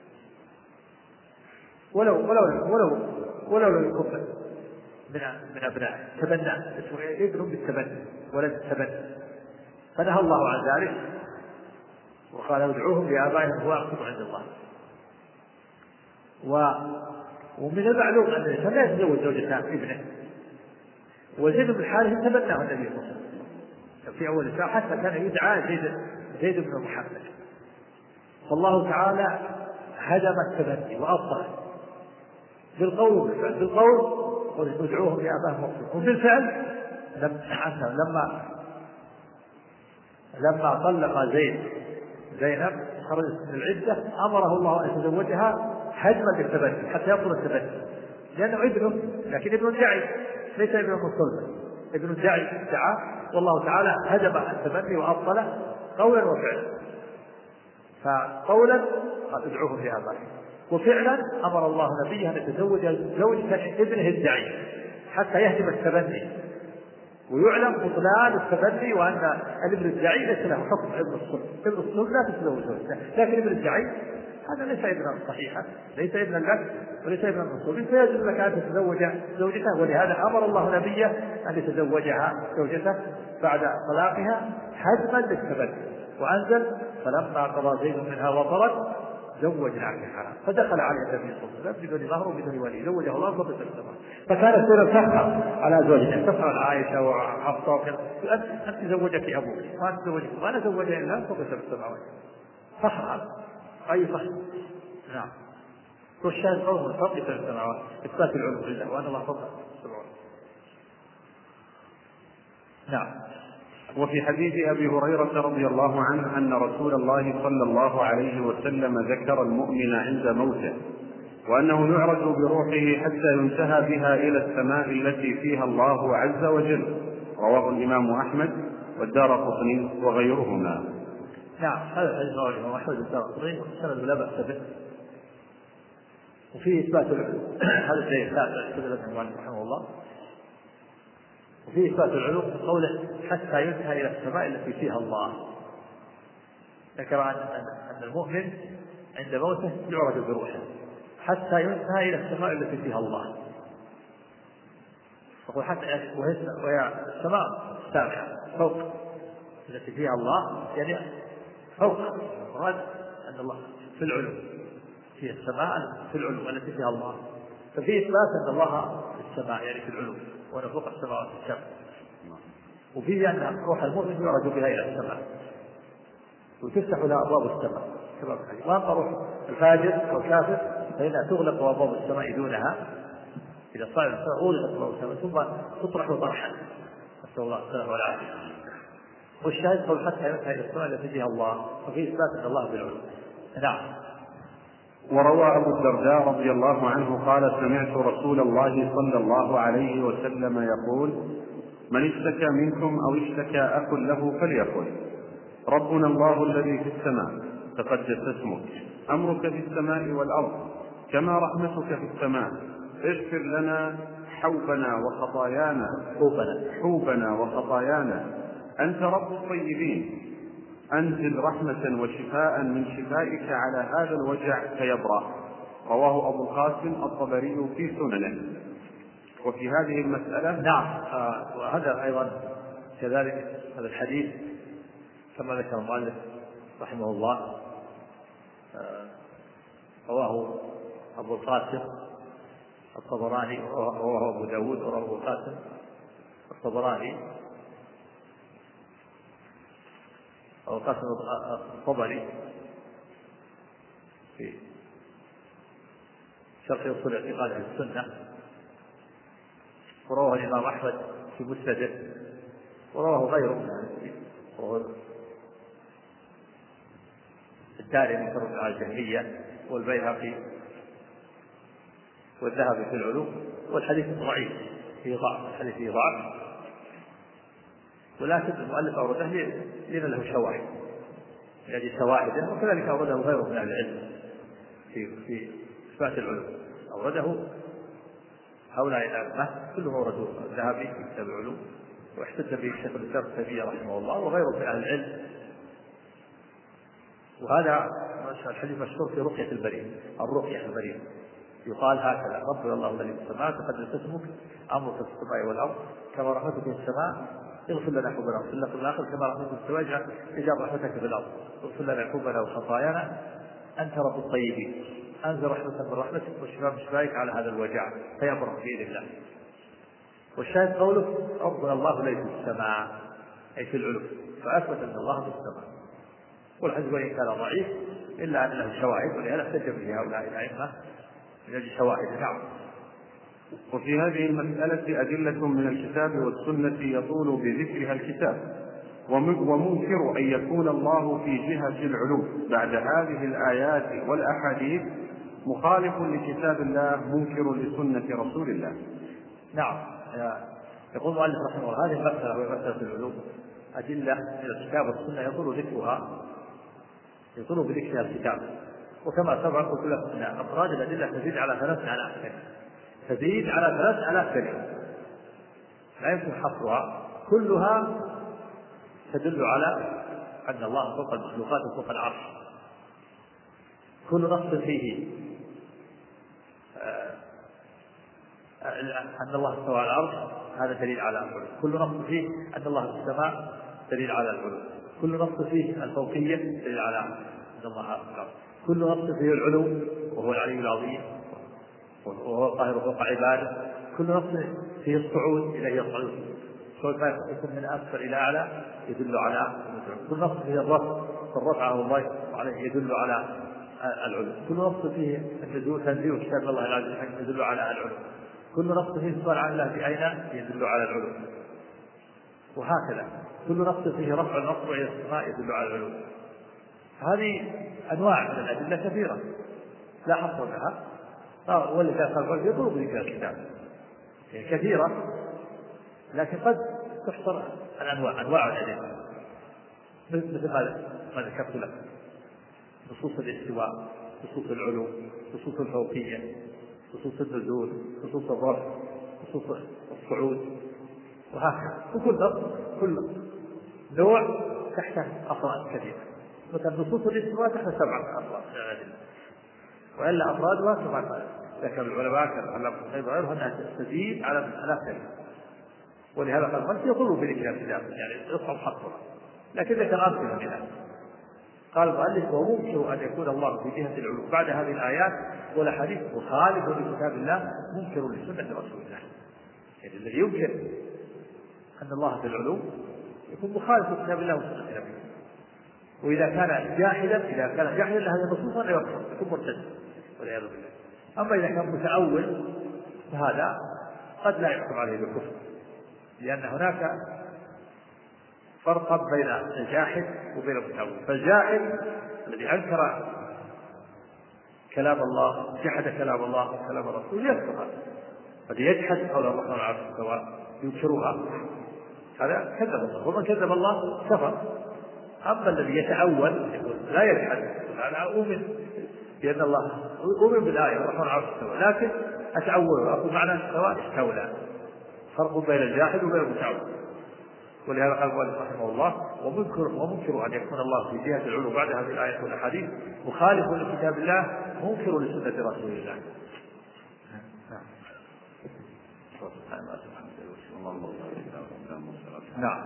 ولو ولو ولو ولو لم يكن من من أبنائه تبنى اسمه ابن بالتبني ولد التبني. فنهى الله عن ذلك وقال ادعوهم لآبائهم هو أقسط عند الله. و ومن المعلوم أن الإنسان لا يتزوج زوجة ابنه، وزيد بن حارثة تبناه النبي صلى الله عليه وسلم في أول الإسلام حتى كان يدعى زيد زيد بن محمد. فالله تعالى هدم التبني وأبطل بالقول وبالفعل. بالقول ادعوهم لآبائهم مقصود، وبالفعل لما لما طلق زيد زينب خرجت من العدة أمره الله أن يتزوجها هدما للتبني حتى يبطل التبني، لأنه ابنه لكن ابن داعي ليس ابن مصلب، ابن داعي دعا، والله تعالى هدم التبني وأبطل قولا وفعلا. فقولا قال ادعوهم لآبائهم، وفعلا أمر الله نبيه أن يتزوج زوجة ابنه الداعي حتى يهدم التبني ويعلم بطلان التبني وأن الابن الداعي ليس له حكم ابن الصلب. ابن الصلب لا تتزوج زوجته، لكن ابن الداعي هذا ليس ابنا صحيحا، ليس ابنا لك وليس ابنا الصلب، فيجب لك أن تتزوج زوجته. ولهذا أمر الله نبيه أن يتزوجها زوجته بعد طلاقها هدما للتبني، وأنزل فلما قضى زيد منها وطرد زوجناكها. فدخل عليه النبي صلى الله عليه وسلم بدون مهر وبدون ولي، زوجه الله فضل السماء. فكانت سورة تفخر على زوجها، تفخر عائشة وحفصة أنت أنت زوجك أبوك وأنت زوجك وأنا زوجها إلا فضل السماوات. فخر أي فخر. نعم. والشاهد قوله فضل السماوات إثبات العلو لله وأن الله فضل السماوات. نعم. وفي حديث أبي هريرة رضي الله عنه أن رسول الله صلى الله عليه وسلم ذكر المؤمن عند موته وأنه يعرج بروحه حتى ينتهى بها إلى السماء التي فيها الله عز وجل. رواه الإمام أحمد والدارقطني وغيرهما. نعم. هذا الحديث رواه الإمام أحمد والدارقطني والسند لا بأس به، وفيه إثبات العلو. هذا الشيء الثالث استدل به المؤلف رحمه الله. وفيه إثبات العلو في قوله حتى ينتهى إلى السماء التي فيها الله. ذكر أن المؤمن عند موته يعرج بروحه حتى ينتهى إلى السماء التي فيها الله. يقول حتى وهي السماء السابعة فوق التي فيها الله، يعني فوق. وهذا أن الله في العلو، في السماء في العلو التي فيها الله. ففي إثبات أن الله في السماء يعني في العلو وأن فوق السماوات السبع. وفيه أن روح المؤمن يعرج بها إلى السماء وتفتح لها أبواب السماء. وأما روح الفاجر أو الكافر فإنها تغلق أبواب السماء دونها، إذا صار السماء أغلقت أبواب السماء ثم تطرح طرحا، نسأل الله السلامة والعافية. والشاهد قول حتى ينتهي إلى السماء التي فيها الله، وفيه إثبات أن الله بالعلو. نعم. وروى أبو الدرداء رضي الله عنه قال سمعت رسول الله صلى الله عليه وسلم يقول من اشتكى منكم أو اشتكى أخ له فليقل ربنا الله الذي في السماء تقدس اسمك، أمرك في السماء والأرض كما رحمتك في السماء، اغفر لنا حوبنا وخطايانا حوبنا, حوبنا وخطايانا، أنت رب الطيبين، أنزل رحمة وشفاء من شفائك على هذا الوجع فيبرأ. رواه أبو القاسم الطبري في سننه. وفي هذه المسألة نعم. آه وهذا أيضا كذلك هذا الحديث كما ذكر المؤلف رحمه الله آه رواه أبو القاسم الطبراني ورواه أبو داود ورواه أبو القاسم الطبراني أو القاسم الطبري في شرح أصول اعتقاد أهل السنة، ورواه الإمام أحمد في مسنده، ورواه غيره الدارمي في الرد على الجهمية، والبيهقي والذهبي في العلو، والحديث ضعيف فيه ضعف، الحديث فيه ضعف، ولكن المؤلف أورده لأن له شواهد، يعني شواهد، وكذلك أورده غيره من أهل العلم في في إثبات العلو، أورده هؤلاء الأئمة كلهم أوردوا الذهبي في كتاب العلو، واحتج به الشيخ الإسلام ابن تيمية رحمه الله وغيره من أهل العلم. وهذا الحديث مشهور في رقية البريد، الرقية البريد يقال هكذا: ربنا الله الذي في السماء تقدس اسمك، أمرك في السماء والأرض، كما رحمتك في السماء اغفر لنا حبنا، واغفر لنا في الآخر كما رحمتك في السماء اجعل رحمتك في الأرض، اغفر لنا حبنا وخطايانا، أنت رب الطيبين، أنزل رحمة من رحمتك وشفاء من شفائك على هذا الوجع فيبرأ بإذن الله. والشاهد قوله ربنا الله الذي في السماء أي في العلو، فأثبت أن الله في السماء. والحديث وإن كان ضعيف إلا أن له شواهد، ولهذا احتج به هؤلاء الأئمة من أجل شواهد. نعم. وفي هذه المسألة أدلة من الكتاب والسنة يطول بذكرها الكتاب، ومنكر أن يكون الله في جهة العلو بعد هذه الآيات والأحاديث مخالف لكتاب الله منكر لسنة رسول الله. نعم. يقول المؤلف رحمه الله: هذه المسألة وهي مسألة العلو أدلة من الكتاب والسنة يطول ذكرها، يطول بذكرها الكتاب. وكما سبق قلت لكم أن أفراد الأدلة تزيد على ثلاثة آلاف كلمة، تزيد على ثلاثة آلاف كلمة لا يمكن حصرها، كلها تدل على أن الله فوق المخلوقات وفوق العرش. كل نص فيه أن الله استوى على العرش هذا دليل على العلو، كل نص فيه أن الله في السماء دليل على العلو، كل نص فيه الفوقية دليل على أن الله في العرش، كل نص فيه العلو وهو العلي العظيم وهو القاهر فوق عباده، كل نص فيه الصعود إليه يصعد، صعود ما يكون من أسفل إلى أعلى يدل على، كل نص فيه الرفع فالرفع هو الله عليه يدل على العلو، كل نص فيه تنزيل كتاب الله العزيز يدل على العلو، كل نص فيه سؤال عن الله بعينه يدل على العلو، وهكذا كل نص فيه رفع النصر إلى السماء يدل على العلو. هذه أنواع من الأدلة كثيرة لا حصر لها، والذي قال يطلب ذكر الكتاب كثيرة، لكن قد تحصر الأنواع أنواع الأدلة مثل ما ذكرت لك: نصوص الاستواء، نصوص العلو، نصوص الفوقية، نصوص النزول، نصوص الرفع، نصوص الصعود، وهكذا. وكل كل نوع تحته أفراد كثيرة، مثلا نصوص الاستواء تحت سبعة أفراد من الأدلة، وإلا أفرادها سبعة، لكن العلماء كالعلامة ابن غيرها أنها تزيد على ثلاث كلمات، ولهذا قال من يطلب في ذكر الكتاب يعني يصعب حصرها، لكن ذكر أمثلة منها. قال المؤلف: وممكن أن يكون الله في جهة العلو بعد هذه الآيات والأحاديث مخالف لكتاب الله منكر لسنة رسول الله. يعني الذي ينكر أن الله في العلو يكون مخالف لكتاب الله وسنة نبيه، وإذا كان جاحدا إذا كان جاحدا لهذه النصوص لا يكفر، يكون مرتد والعياذ بالله. أما إذا كان متأول فهذا قد لا يحكم عليه بالكفر، لأن هناك فرقا بين الجاحد وبين المتأول. فالجاحد الذي أنكر كلام الله، جحد كلام الله وكلام الرسول يكفر، الذي يجحد قول الرحمن على العرش استوى ينكرها هذا كذب الله، ومن كذب الله كفر. أما الذي يتأول لا يجحد، أنا أؤمن بأن الله أؤمن بالآية الرحمن على العرش استوى، لكن أتأول وأقول معنى استوى استولى. فرق بين الجاحد وبين المتأول. ولهذا قال المؤلف رحمه الله: ومنكر ومنكر أن يكون الله في جهة العلو بعد هذه الآيات والأحاديث مخالف لكتاب الله منكر لسنة رسول الله. نعم.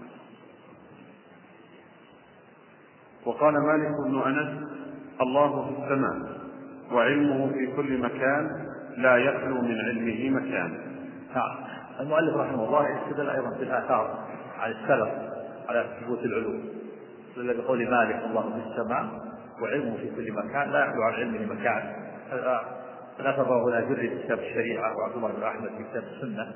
وقال مالك بن أنس: الله في السماء وعلمه في كل مكان لا يخلو من علمه مكان. نعم. المؤلف رحمه الله يستدل أيضا في الآثار على السلف على ثبوت العلو، الذي بقول مالك: الله في السماء وعلمه في كل مكان لا يخلو عن علمه مكان. الأثر رواه الأجري في كتاب الشريعة، وعبد الله بن أحمد في كتاب السنة،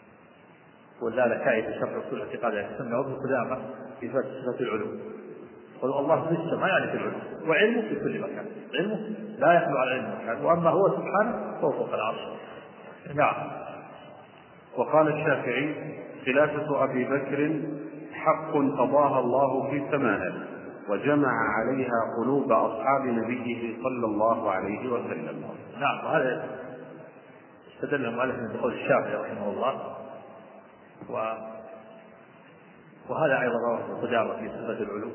واللالكائي في شرح أصول اعتقاد أهل السنة، وابن قدامة في إثبات صفة العلو. قل الله في السماء يعني في العلو، وعلمه في كل مكان، علمه لا يخلو عن علم مكان، وأما هو سبحانه فهو فوق العرش. نعم. وقال الشافعي: خلافة أبي بكر حق قضاها الله في سمائه، وجمع عليها قلوب أصحاب نبيه صلى الله عليه وسلم. نعم. وهذا استدل المؤلف من قول الشافعي رحمه الله، و... وهذا أيضا رواه ابن قدامة في صفة العلو.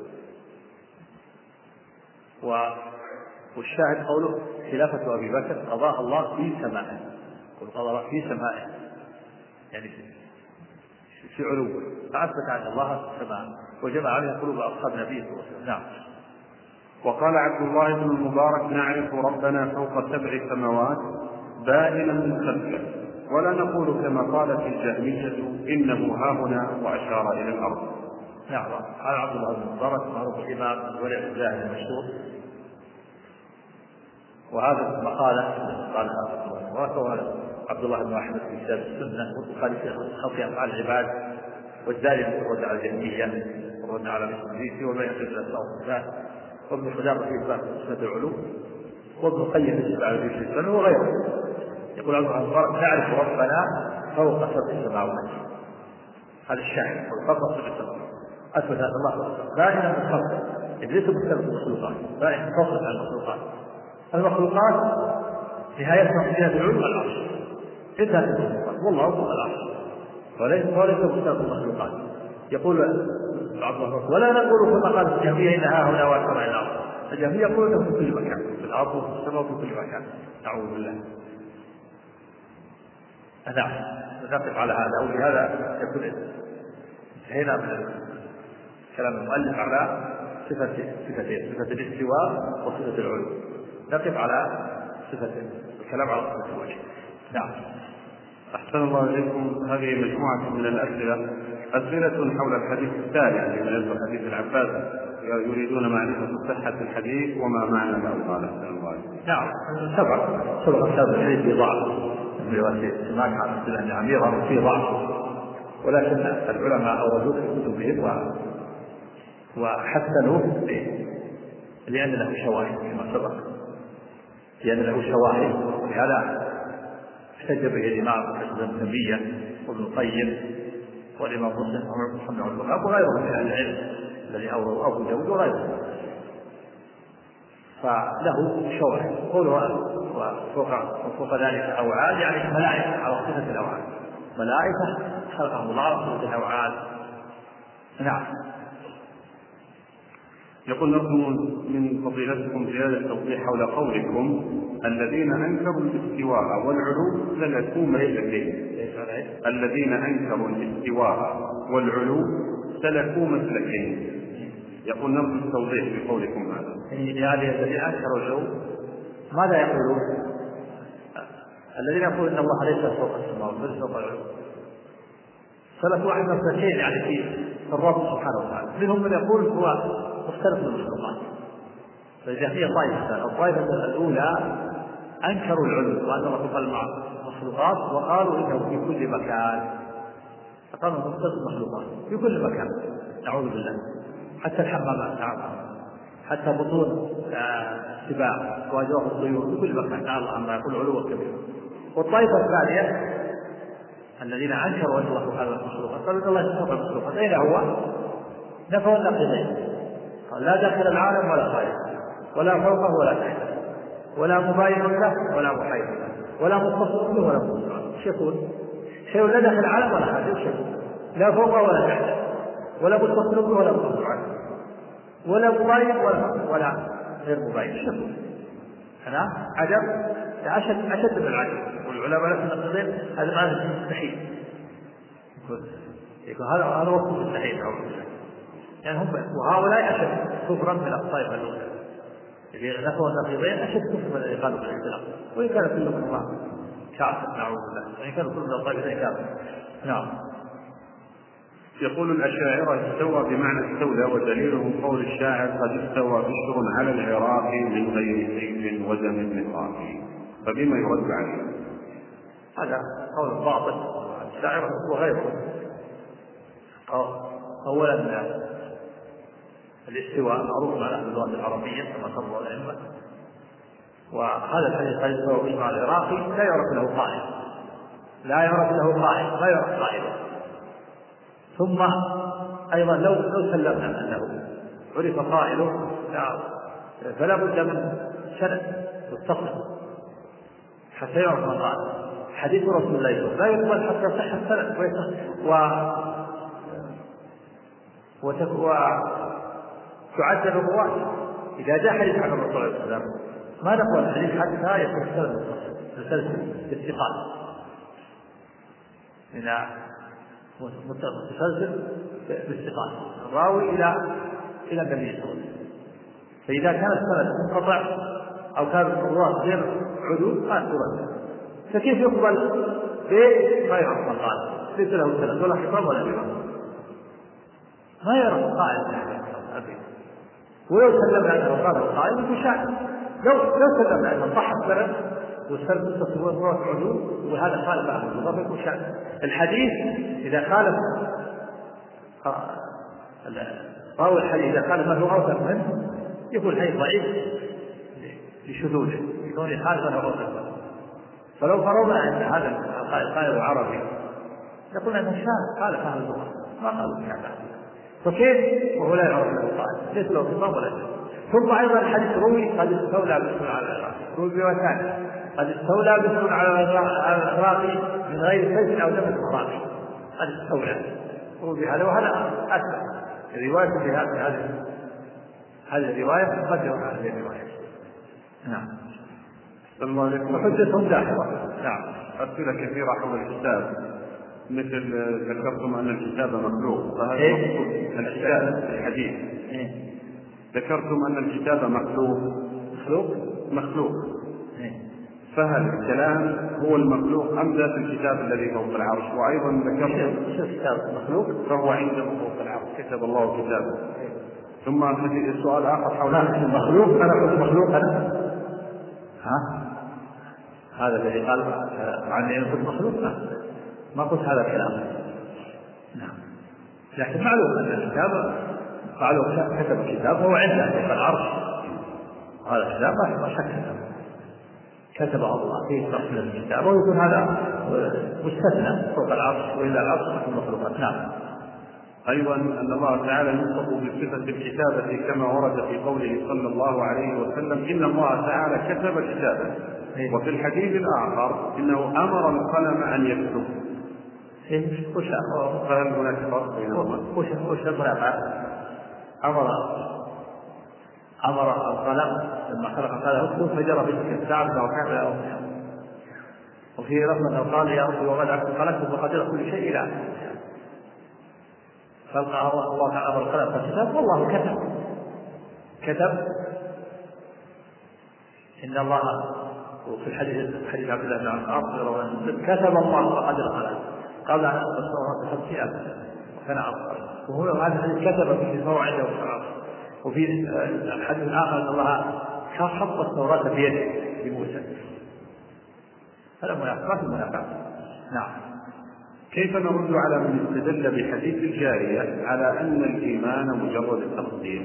و... والشاهد قوله خلافة أبي بكر قضاها الله في سمائه، قضى الله في سمائه يعني في علوه، فأثبت أن الله في السماء وجمع عليها قلوب أصحاب نبيه صلى الله عليه وسلم. نعم. وقال عبد الله بن المبارك: نعرف ربنا فوق سبع سماوات بائنا من خلقه، ولا نقول كما قالت الجهمية إنه هاهنا وأشار إلى الأرض. نعم. قال عبد الله بن المبارك معروف الإمام الورع الزاهد المشهور، وهذا مقالة قالها وهذا عبد الله بن أحمد في كتاب السنة، والبخاري في خلق أفعال العباد، والدارمي في الرد على الجهمية والرد على الإسماعيلي، والبيهقي في الأسماء والصفات، وابن قدامة في إثبات صفة العلو، وابن القيم في إثبات السنة، وغيره. يقول عبد الله بن المبارك: نعرف ربنا فوق سبع السماوات. هذا الشاهد فوق سبع السماوات، أثبت أن الله بائن من خلقه، ليس مختلف المخلوقات، بائن فوق المخلوقات. المخلوقات نهايتها في هذا العلو العرش، انتهت المخلوقات والله فوق العرش، وليس وليس مختلف المخلوقات. يقول بعض الله: ولا نقول كما قالت الجهمية إنها هنا وأكثر إلى الأرض. الجهمية يقول إنه في كل مكان، في الأرض وفي السماء وفي كل مكان، نعوذ بالله. نعم. نقف على هذا، ولهذا يكون انتهينا من كلام المؤلف على صفة صفتين، صفة الاستواء وصفة العلو. نقف على صفة الكلام على صفة الوجه. نعم. أحسن الله إليكم. هذه مجموعة من الأسئلة، أسئلة حول الحديث التالي من نزل حديث العباس، يريدون معرفة صحة الحديث وما معنى الأوصال. أحسن الله. نعم. سبع سبع سبع الحديث في ضعف من رواية سماك عن عبد الله بن عمير في ضعف، ولكن العلماء أوردوه في كتبهم وحسنوه لأن له شواهد كما سبق، لأن له شواهد. لهذا احتج به الإمام ابن تيمية وابن القيم والإمام مسلم ومحمد بن عبد الوهاب وغيرهم من أهل العلم الذي أوردوا أبو داود وغيرهم، فله شواهد. قوله وفوق وفوق ذلك أوعاد يعني ملائكة على صفة الأوعاد، ملائكة خلقهم الله على صفة الأوعاد. نعم. يقول لكم من فضيلتكم زيادة توضيح حول قولكم: الذين أنكروا الاستواء والعلو سلكوا مسلكين. الذين أنكروا الاستواء والعلو سلكوا مسلكين. يقول نرجو التوضيح في قولكم هذا. يعني الذين أنكروا العلو ماذا يقولون؟ الذين يقولون إن الله ليس فوق السماوات بل فوق العلو سلكوا عن مسلكين، يعني في الرب سبحانه وتعالى. منهم من يقول هو مختلف المخلوقات، فالجهمية طائفة. الطائفة الأولى أنكروا العلو وأن الله فوق المخلوقات، وقالوا إنه في كل مكان، فقالوا مختلف المخلوقات في كل مكان، نعوذ بالله، حتى الحمامات، نعم، حتى بطون السباع وأجواف الطيور في كل مكان، نعم الله عما يقول علو كبير. والطائفة الثانية الذين أنكروا أن الله فوق المخلوقات قالوا إن الله فوق المخلوقات، أين هو؟ نفوا النقيضين، لا داخل العالم ولا خارج، ولا فوقه ولا تحته، ولا مباين له ولا محايد له، ولا متصل به ولا متصل عنه. ايش يكون؟ شيء لا داخل العالم ولا خارج، شيء لا فوقه ولا تحته، ولا متصل به ولا متصل عنه، ولا مباين ولا ولا غير مباين. ايش يكون؟ هذا عجب، أشد أشد من العجب. والعلماء لكن النقيضين هذا معنى مستحيل، يكون هذا هذا وصف مستحيل يعني هم. وهؤلاء أشد كفرا من الطائفة الأولى الذين نفوا النقيضين، أشد كفرا من الذين قالوا بالاختلاف، وإن كان كل منهما كافر، نعوذ بالله، وإن كان كل من الطائفتين كافر. نعم. يقول الأشاعرة استوى بمعنى استولى، ودليله قول الشاعر: قد استوى بشر على العراق من غير سيف ودم نقاط. فبما يرد عليه؟ هذا قول باطل الشاعر وغيره. أولا الاستواء معروف مع أهل اللغة العربية كما قرر الأئمة، وهذا الحديث قد استوى به مع العراقي لا يعرف له قائل، لا يعرف له قائل، لا يعرف قائله. ثم أيضا لو لو سلمنا أنه عرف قائله فلا بد من سند متصل حتى يعرف من قال. حديث رسول الله لا يقبل حتى يصح السند و وتعدل الرواية. إذا جاء حديث عن الرسول صلى الله عليه وسلم ما نقول الحديث حتى يكون السند متسلسل باستقامة، هنا متسلسل باستقامة الراوي إلى إلى النبي صلى الله عليه وسلم. فإذا كان السند منقطع أو كان الرواة غير عدول ما ترد، فكيف يقبل بيت ما يعرف من قال ليس له سند ولا حفظ ولا بيرا، ما يعرف قائل أبي. ولو سلمنا أنه قال القائل يكون شاك، لو لو سلمنا أنه صح السند والسند تصور الرواة عدول وهذا خالف أهل اللغة يكون شاك. الحديث إذا خالف راوي الحديث إذا خالف من هو أوثق منه يكون الحديث ضعيف لشذوذه، يكون يخالف من هو أوثق منه. فلو فرضنا أن هذا القائل العربي يقول أنه شاذ خالف أهل اللغة ما قالوا بهذا، فكيف وهو لا يعرف له قائل ليس له خطاب ولا شيء. ثم أيضا الحديث روي قد استولى باسم على العراق، روي بوثان قد استولى باسم على العراق من غير سيف أو دم العراقي، قد استولى روي بهذا، وهذا أكثر الرواية بهذه هذه هذه الرواية تقدم على هذه الرواية. نعم. الله عليكم. وحجتهم داحضة. نعم. أسئلة كثيرة حول الكتاب، مثل ذكرتم أن الكتاب مخلوق، فهل إيه؟ الكتاب الحديث إيه؟ ذكرتم أن الكتاب مخلوق مخلوق مخلوق إيه؟ فهل الكلام هو المخلوق أم ذات الكتاب الذي فوق العرش؟ وأيضا ذكرتم الكتاب مخلوق فهو عنده فوق العرش كتب الله كتابه. إيه؟ ثم السؤال آخر حول مخلوق. أنا قلت مخلوق أنا ها هذا الذي قال عني أن قلت مخلوق ما قلت هذا الكلام. نعم. لكن معلوم أن الكتاب معلوم كتب الكتاب هو عنده فوق العرش، هذا الكتاب ما شك كتبه الله فيه نص من الكتاب، ويكون هذا مستثنى فوق العرش وإلا العرش تكون مخلوقات. نعم. أيضا أن الله تعالى يوصف بصفة الكتابة كما ورد في قوله صلى الله عليه وسلم إن الله تعالى كتب كتابا، وفي الحديث الآخر إنه أمر القلم أن يكتب. فهل هناك فرق بينهما؟ وش أمر أمر القلم لما خلق القلم اكتب فجرى به الكتاب وكان لا يؤمن. وفي لفظ قال يا رب وقد خلقت وقدر كل شيء إلى خلق الله تعالى أمر القلم فكتب والله كتب كتب إن الله وفي الحديث حديث عبد الله بن عمرو كتب الله وقدر القلم قبل أن أخذ الصورات بخمسين وكان عبد وهو هذا الحديث كتب في فهو عنده القرار. وفي الحديث الآخر أن الله حط التوراة بيده لموسى. هذا منافقات المنافقات. نعم. كيف نرد على من استدل بحديث الجارية على أن الإيمان مجرد التصديق؟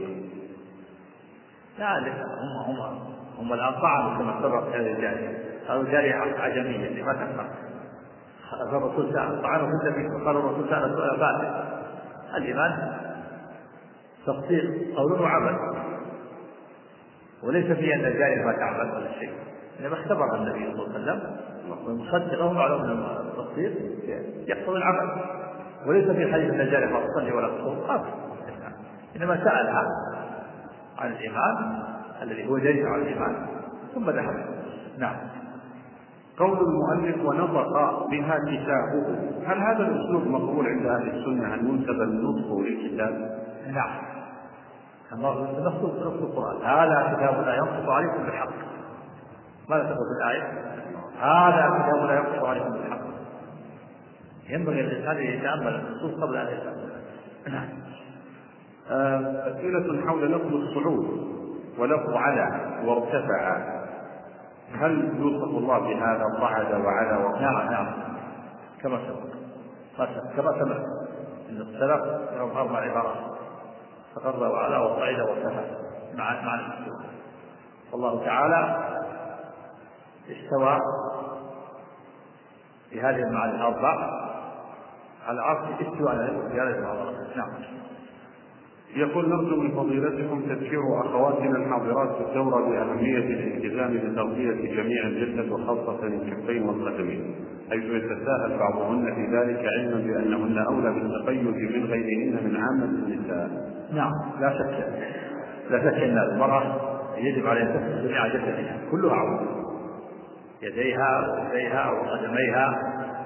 لا هم هم هم الآن طعنوا كما سبق هذه الجارية، هذه الجارية عجمية ما تفهم. الرسول سأل طعنوا في النبي وقال الرسول سأل سؤال باطل. الإيمان تصديق قول وعمل، وليس في أن الجارية ما تعمل ولا شيء، إنما اختبر النبي صلى الله عليه وسلم والمصدق معلوم من التصديق يحصل العمل، وليس في حديث أن الجارية ما تصلي ولا تصوم، إنما سألها عن الإيمان الذي هو دليل على الإيمان ثم ذهب. نعم. قول المؤلف ونطق بها كتابه، هل هذا الأسلوب مقبول عند أهل السنة أن ينسب النطق للكتاب؟ نعم. نص القرآن هذا كتابنا ينطق عليكم بالحق. ماذا تقول في الآية؟ هذا كتابنا ينطق عليكم بالحق. ينبغي الإنسان يتأمل النصوص قبل أن يتأمل. نعم. أسئلة حول لفظ الصعود ولفظ على وارتفع، هل يوصف الله بهذا صعد وعلى وارتفع؟ نعم نعم كما سبق كما سبق إن السلف لهم أربع عبارات: استقر وعلى وصعد وارتفع مع معنى الاستواء. والله تعالى استوى في هذه المعاني الأربع على عرش استوى على هذه المعاني. نعم. يقول نرجو من فضيلتكم تذكير أخواتنا الحاضرات في الدورة بأهمية الالتزام بتغطية جميع الجسد وخاصة الكفين والقدمين، حيث يتساهل بعضهن في ذلك علما بأنهن أولى بالتقيد من غيرهن من عامة النساء. نعم، لا شك لا شك أن المرأة يجب عليها تغطي جميع جسدها كلها عورة، يديها ورجليها وقدميها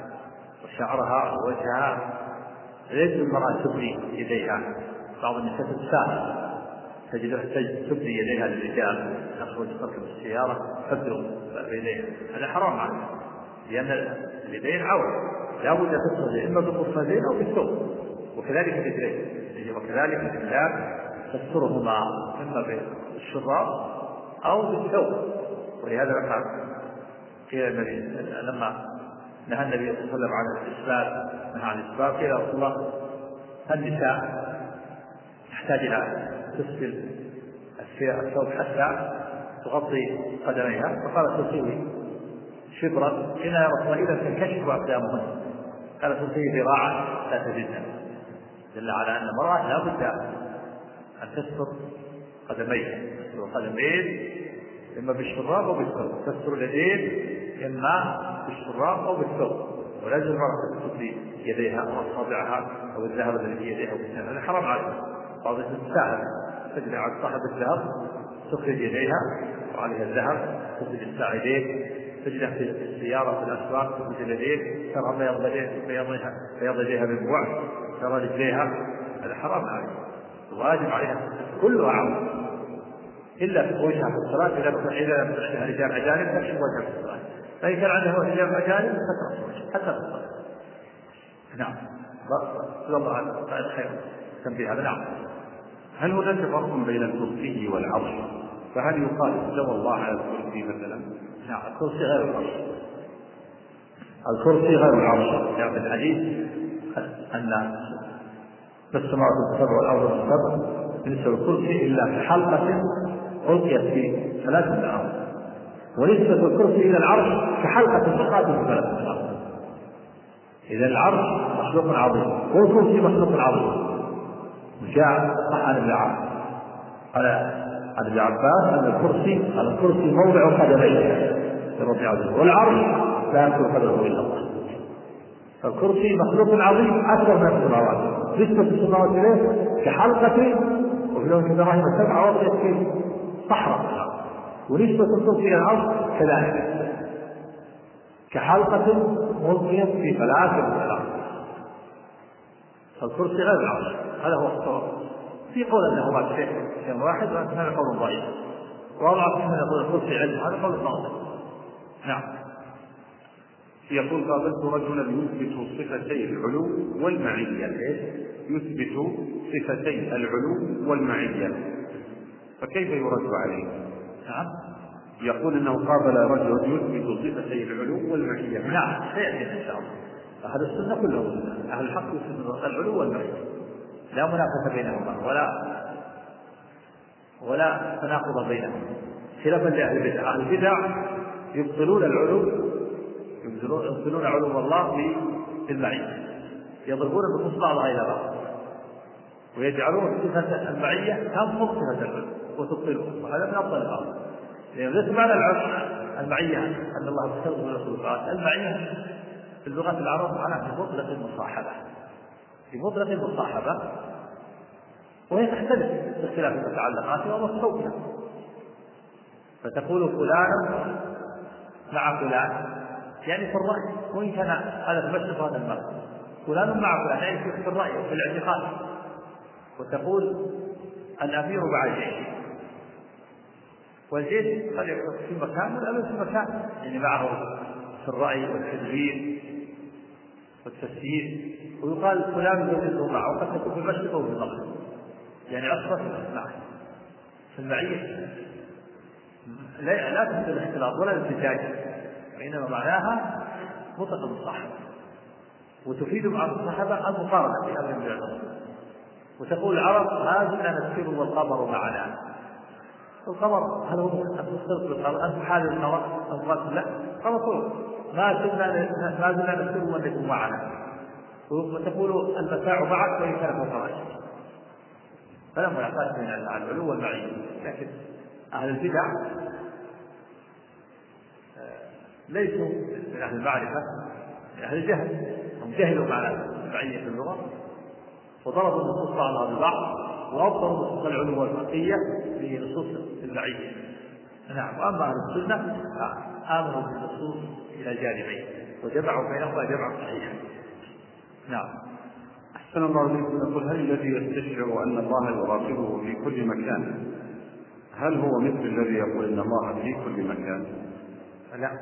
وشعرها ووجهها. ليس المرأة تبدي يديها، بعض النساء تتساهل تجدها تبدي يديها للرجال، تخرج تركب السيارة تبدو بيديها، هذا حرام عليها لأن اليدين عورة، لا بد أن تستر إما بالقفازين أو بالثوب، وكذلك الرجلين، وكذلك الرجلان تسترهما إما بالشراب أو بالثوب. ولهذا مثلا قيل النبي لما نهى النبي صلى الله عليه وسلم عن الإسبال، نهى عن الإسبال، قيل رسول الله النساء تحتاج إلى تسبل الثوب حتى تغطي قدميها، فقال تسوي شبرا، إن يا رسول الله إذا تنكشف أقدامهن، قال تسوي ذراعا لا تجدها، دل على أن المرأة لا بد أن تستر قدميها، تستر القدمين إما بالشراب أو بالثوب، تستر اليدين إما بالشراب أو بالثوب، ولازم المرأة تستر يديها أو أصابعها أو الذهب الذي في يديها وبالسنة، هذا حرام عليها. بعض الساعة تجري على صاحب الذهب تخرج يديها وعليها الذهب، تخرج الساعدين، تجري في السيارة في الأسواق تخرج اليدين، ترى بياض يديها بالبوع، ترى رجليها، هذا حرام عليها. الواجب عليها كلها عورة إلا في وجهها في الصلاة، إذا كان عندها رجال أجانب تكشف وجهها في الصلاة، فإن كان عندها رجال أجانب تكشف وجهها حتى في الصلاة. نعم. الله عنه خير تنبيه هذا. نعم. هل هناك فرق بين الكرسي والعرش؟ فهل يقال استوى الله على الكرسي مثلا؟ نعم، الكرسي غير العرش، الكرسي غير العرش. جاء في الحديث أن السماوات السبع والأرض السبع ليس الكرسي إلا كحلقة ألقيت في ثلاث من الأرض، ونسبة الكرسي إلى العرش كحلقة فقط في ثلاث من الأرض. إذا العرش مخلوق عظيم والكرسي مخلوق عظيم. جاء عن ابن عباس قال عن ابن عباس أن الكرسي على الكرسي موضع قدميه رضي الله عنه، والعرش لا يمكن قدره إلا الله. فالكرسي مخلوق عظيم أكبر من السماوات، نسبة السماوات إليه كحلقة، وفي لون إبراهيم السبع وضعت في صحراء، ونسبة الكرسي إلى العرش كذلك كحلقة ملقيت في ثلاثة من الأرض. فالكرسي غير العرش، هذا هو الصواب. في قول أنه بعد شيء شيء واحد، ولكن هذا قول ضعيف، وأضعف من يقول الكرسي علم، هذا قول ضعيف. نعم. يقول قابلت رجلا يثبت صفتي العلو والمعية، يثبت صفتي العلو والمعية، فكيف يرد عليه؟ نعم. يقول انه قابل رجل يثبت صفتي العلو والمعية. نعم، سيأتي ان شاء الله. اهل السنه كلهم اهل الحق يثبتون العلو والمعية، لا منافسه بينهما ولا ولا تناقض بينهما، خلافا لاهل البدع. اهل البدع يبطلون العلو، يبطلون علو الله بالمعية، يضربون النصوص بعضها الى بعض، ويجعلون صفه المعية تنقض صفه العلو وتبطلها، وهذا من افضل الامر. لأن ليس معنى العرش المعية أن الله يستلزم من الخلقات، المعية في اللغة العرب معناها في مطلق المصاحبة، في مطلق المصاحبة، وهي تختلف باختلاف المتعلقات ومستوفية. فتقول فلان مع فلان يعني في الرأي، وإن كان هذا المشرق وهذا المغرب، فلان مع فلان يعني في الرأي وفي الاعتقاد. وتقول الأمير مع الجيش، والجيش قد يكون في مكان والأمير في مكان، يعني معه في الرأي والتدبير والتسيير. ويقال فلان يوجده معه، وقد تكون في المشرق وفي المغرب، يعني أصبح معه في المعية. لا لا تفيد الاختلاط ولا الامتزاج، وإنما معناها مطلق المصاحبة، وتفيد مع المصاحبة المقارنة في أمر من الأمور. وتقول العرب ما زلنا نسير والقمر معنا. القمر هل هو متصل بالقمر؟ أنت حال القمر أم قلت لا؟ القمر ما زلنا ما زلنا نسير والنجم معنا. وتقول المتاع معك وإن كان فوق رأسك. فلا منافاة بين العلو والمعية. لكن أهل البدع ليسوا من أهل المعرفة، من أهل الجهل، هم جهلوا معنى المعية في اللغة وضربوا النصوص بعضها ببعض وأبطلوا نصوص العلو والفقهية بنصوص المعية. نعم. وأما أهل السنة آمنوا بالنصوص إلى جانبين وجمعوا بينهما جمعا صحيحا. نعم. أحسن الله إليكم. يقول: هل الذي يستشعر أن الله يراقبه في كل مكان هل هو مثل الذي يقول إن الله في كل مكان؟ لا،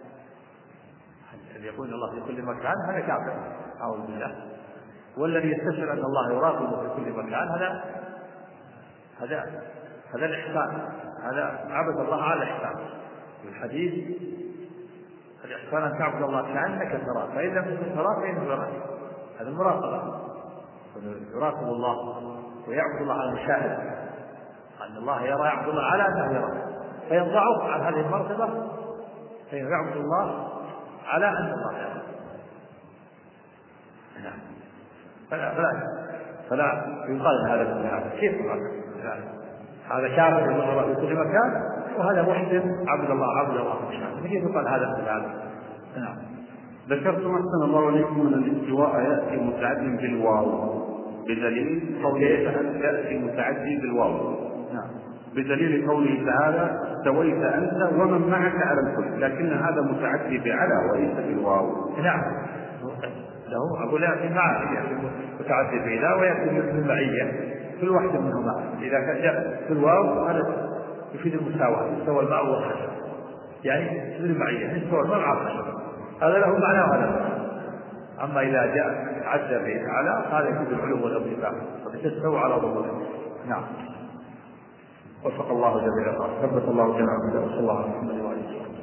الذي يقول إن الله في كل مكان هذا كافر أعوذ بالله. والذي يستشعر أن الله يراقبه في كل مكان هذا هذا هذا الإحسان، هذا عبد الله على الإحسان. في الحديث: الإحسان أن تعبد الله كأنك تراه فإن لم تكن تراه فإنه يراك. هذا المراقبة، يراقب الله ويعبد الله على المشاهدة، أن الله يرى يعبد الله على أنه يرى فينضعه عن هذه المرتبة فيعبد الله على أن الله يرى. نعم. فلا فلا فلا يقال هذا مثل هذا. كيف يقال هذا كافر يقول الله في كل مكان وهذا محسن عبد الله عبد الله مشاهد؟ كيف يقال هذا مثل هذا؟ نعم. ذكرتم أحسن الله عليكم أن الاستواء يأتي متعد بالواو بدليل قوله يأتي متعدي بالواو. نعم. بدليل قوله تعالى: استويت أنت ومن معك على الفلك، لكن هذا متعدي بعلى وليس بالواو. نعم. له أقول يأتي معه، يأتي متعدي بلا ويأتي بالمعية كل واحد منهما. إذا كان جاء في الواو هذا يفيد المساواة، يستوى الماء والخشب، يعني في المعية يستوى الماء مع الخشب، هذا له معنى وهذا. أما إذا جاء تعدى به على هذا يفيد العلو والارتفاع وتستوى على ظهوره. نعم. وفق الله جميعا، ثبت الله جميعا، وصلى الله على محمد وعلى اله وصحبه.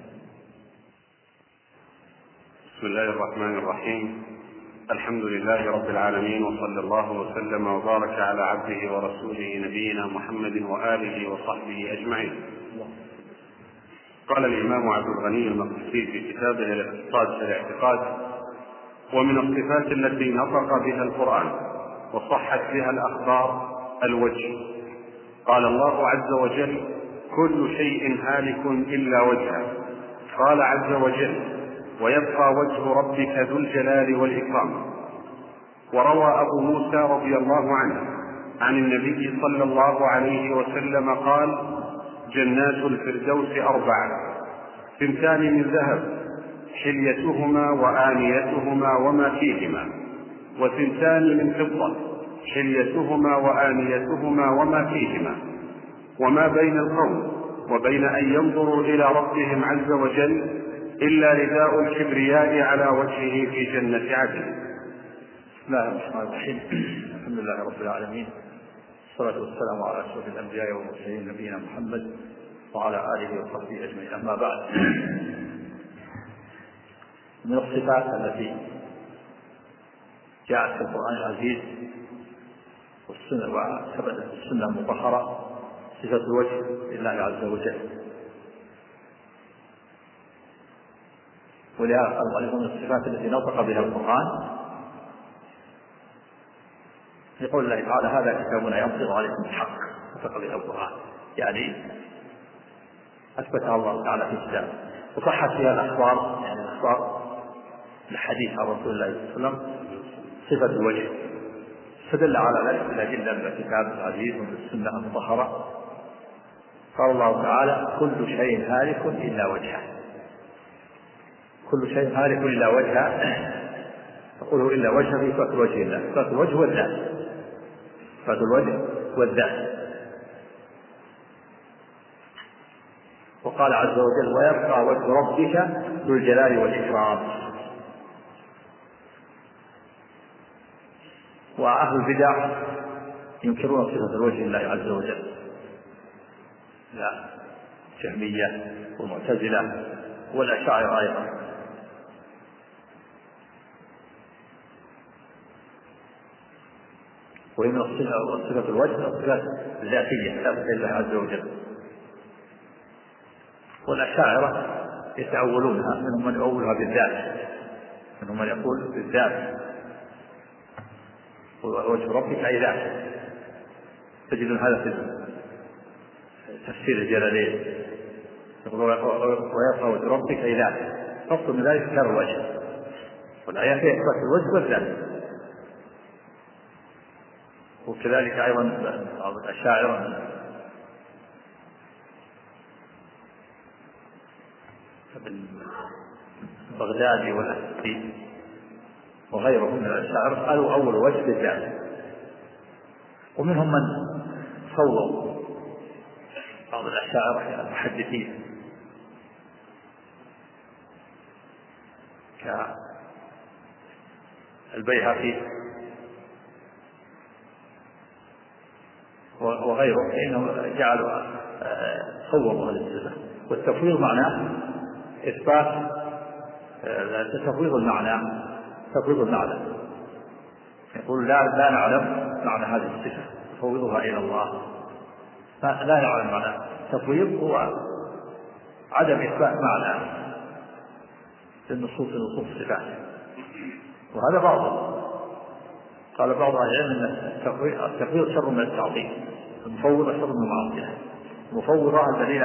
بسم الله الرحمن الرحيم. الحمد لله رب العالمين، وصلى الله وسلم وبارك على عبده ورسوله نبينا محمد وآله وصحبه أجمعين. قال الإمام عبد الغني المقدسي في كتابه الاقتصاد في الاعتقاد: ومن الصفات التي نطق بها القرآن وصحت بها الأخبار الوجه. قال الله عز وجل: كل شيء هالك إلا وجهه. قال عز وجل: ويبقى وجه ربك ذو الجلال والإكرام. وروى أبو موسى رضي الله عنه عن النبي صلى الله عليه وسلم قال: جنات الفردوس أربعة: ثنتان من ذهب حليتهما وآنيتهما وما فيهما، وثنتان من فضة حليتهما وآنيتهما وما فيهما. وما بين القوم وبين أن ينظروا إلى ربهم عز وجل إلا رداء الكبرياء على وجهه في جنة عدن. بسم الله الرحمن الرحيم. الحمد لله رب العالمين، والصلاة والسلام على أشرف الأنبياء والمرسلين نبينا محمد وعلى آله وصحبه أجمعين. أما بعد، من الصفات التي جاءت في القرآن العزيز والسنة وثبتت في السنة المطهرة صفة الوجه لله عز وجل. ولهذا قال من الصفات التي نطق بها القرآن يقول الله تعالى: هذا كتابنا ينطق عليكم بالحق. نطق بها القرآن يعني أثبتها الله تعالى في الكتاب، وصحت فيها الأخبار، يعني الأخبار الحديث عن رسول الله صلى الله عليه وسلم صفة الوجه، فدل على ذلك الأدلة من الكتاب العزيز ومن السنة المطهرة. قال الله تعالى: كل شيء هالك إلا وجهه. كل شيء هالك إلا وجهه، تقوله إلا وجهه في صفة الوجه الله، صفة الوجه والذات، صفة الوجه والذات. وقال عز وجل: ويبقى وجه ربك ذو الجلال والإكرام. وأهل البدع ينكرون صفة الوجه الله عز وجل، لا الجهمية والمعتزلة والأشاعرة أيضا. وهي من صفة الوجه من الصفات الذاتية لا بد لله عز وجل. والأشاعرة يتأولونها، منهم من يؤولها بالذات، منهم من يقول بالذات وجه ربك أي ذات. تجد هذا في تفسير الجلالين ويبقى وجه ربك أي ذات، فصل من ذلك كان الوجه، والآيات فيها إثبات الوجه والذات. وكذلك أيضا بعض الأشاعرة البغدادي والأسدي وغيرهم من الأشاعرة قالوا أول وجه بالذات. ومنهم من صوروا بعض الأشاعرة المحدثين كالبيهقي وغيره، فإنهم جعلوا صوروا هذه الصفة. والتفويض معناه إثبات، تفويض المعنى، تفويض المعنى، يقول لا لا نعلم معنى هذه الصفة تفوضها إلى الله، لا نعلم معنى. تفويض هو عدم إثبات معنى للنصوص نصوص الصفات، وهذا باطل. قال بعض أهل العلم أن التفويض شر من التعطيل، المفوض شر من المعطلة. المفوضة الذين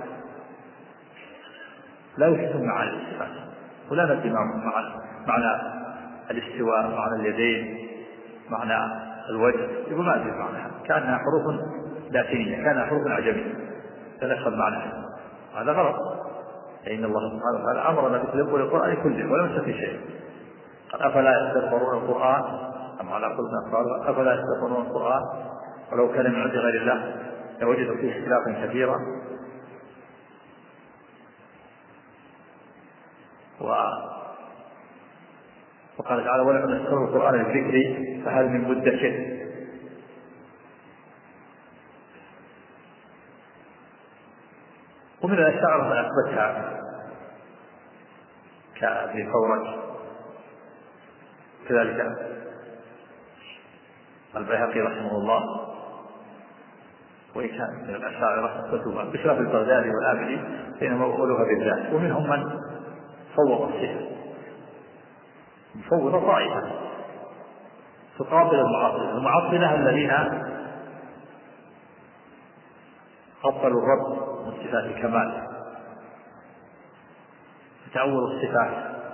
لا يثبتون معاني الصفات ولا ندري معنى معنى الاستواء، معنى اليدين، معنى الوجه، يقول ما أدري معناها، كأنها حروف لاتينية، كأنها حروف عجمية لا نفهم معناها. هذا غلط، لأن الله سبحانه وتعالى أمرنا بتدبر القرآن كله ولم ينسى شيء. قال أفلا يتدبرون القرآن أم على قلوب أقفالها، أفلا يتدبرون القرآن ولو كان من عند غير الله لوجدوا فيه اختلافا كثيرا. و... وقال تعالى ولقد يسرنا القرآن للذكر فهل من مدكر. ومن الأشاعرة من أثبتها كأبي فورج، كذلك البيهقي رحمه الله، وإن كان من الأشاعرة أثبتوها بخلاف البغدادي والآملي فإنهم أولوها بالذات. ومنهم من فوض الصفة، مفوضة طائفة تقابل المعطلة. المعطلة الذين قبلوا الرب من صفات الكمال، فتأولوا الصفات،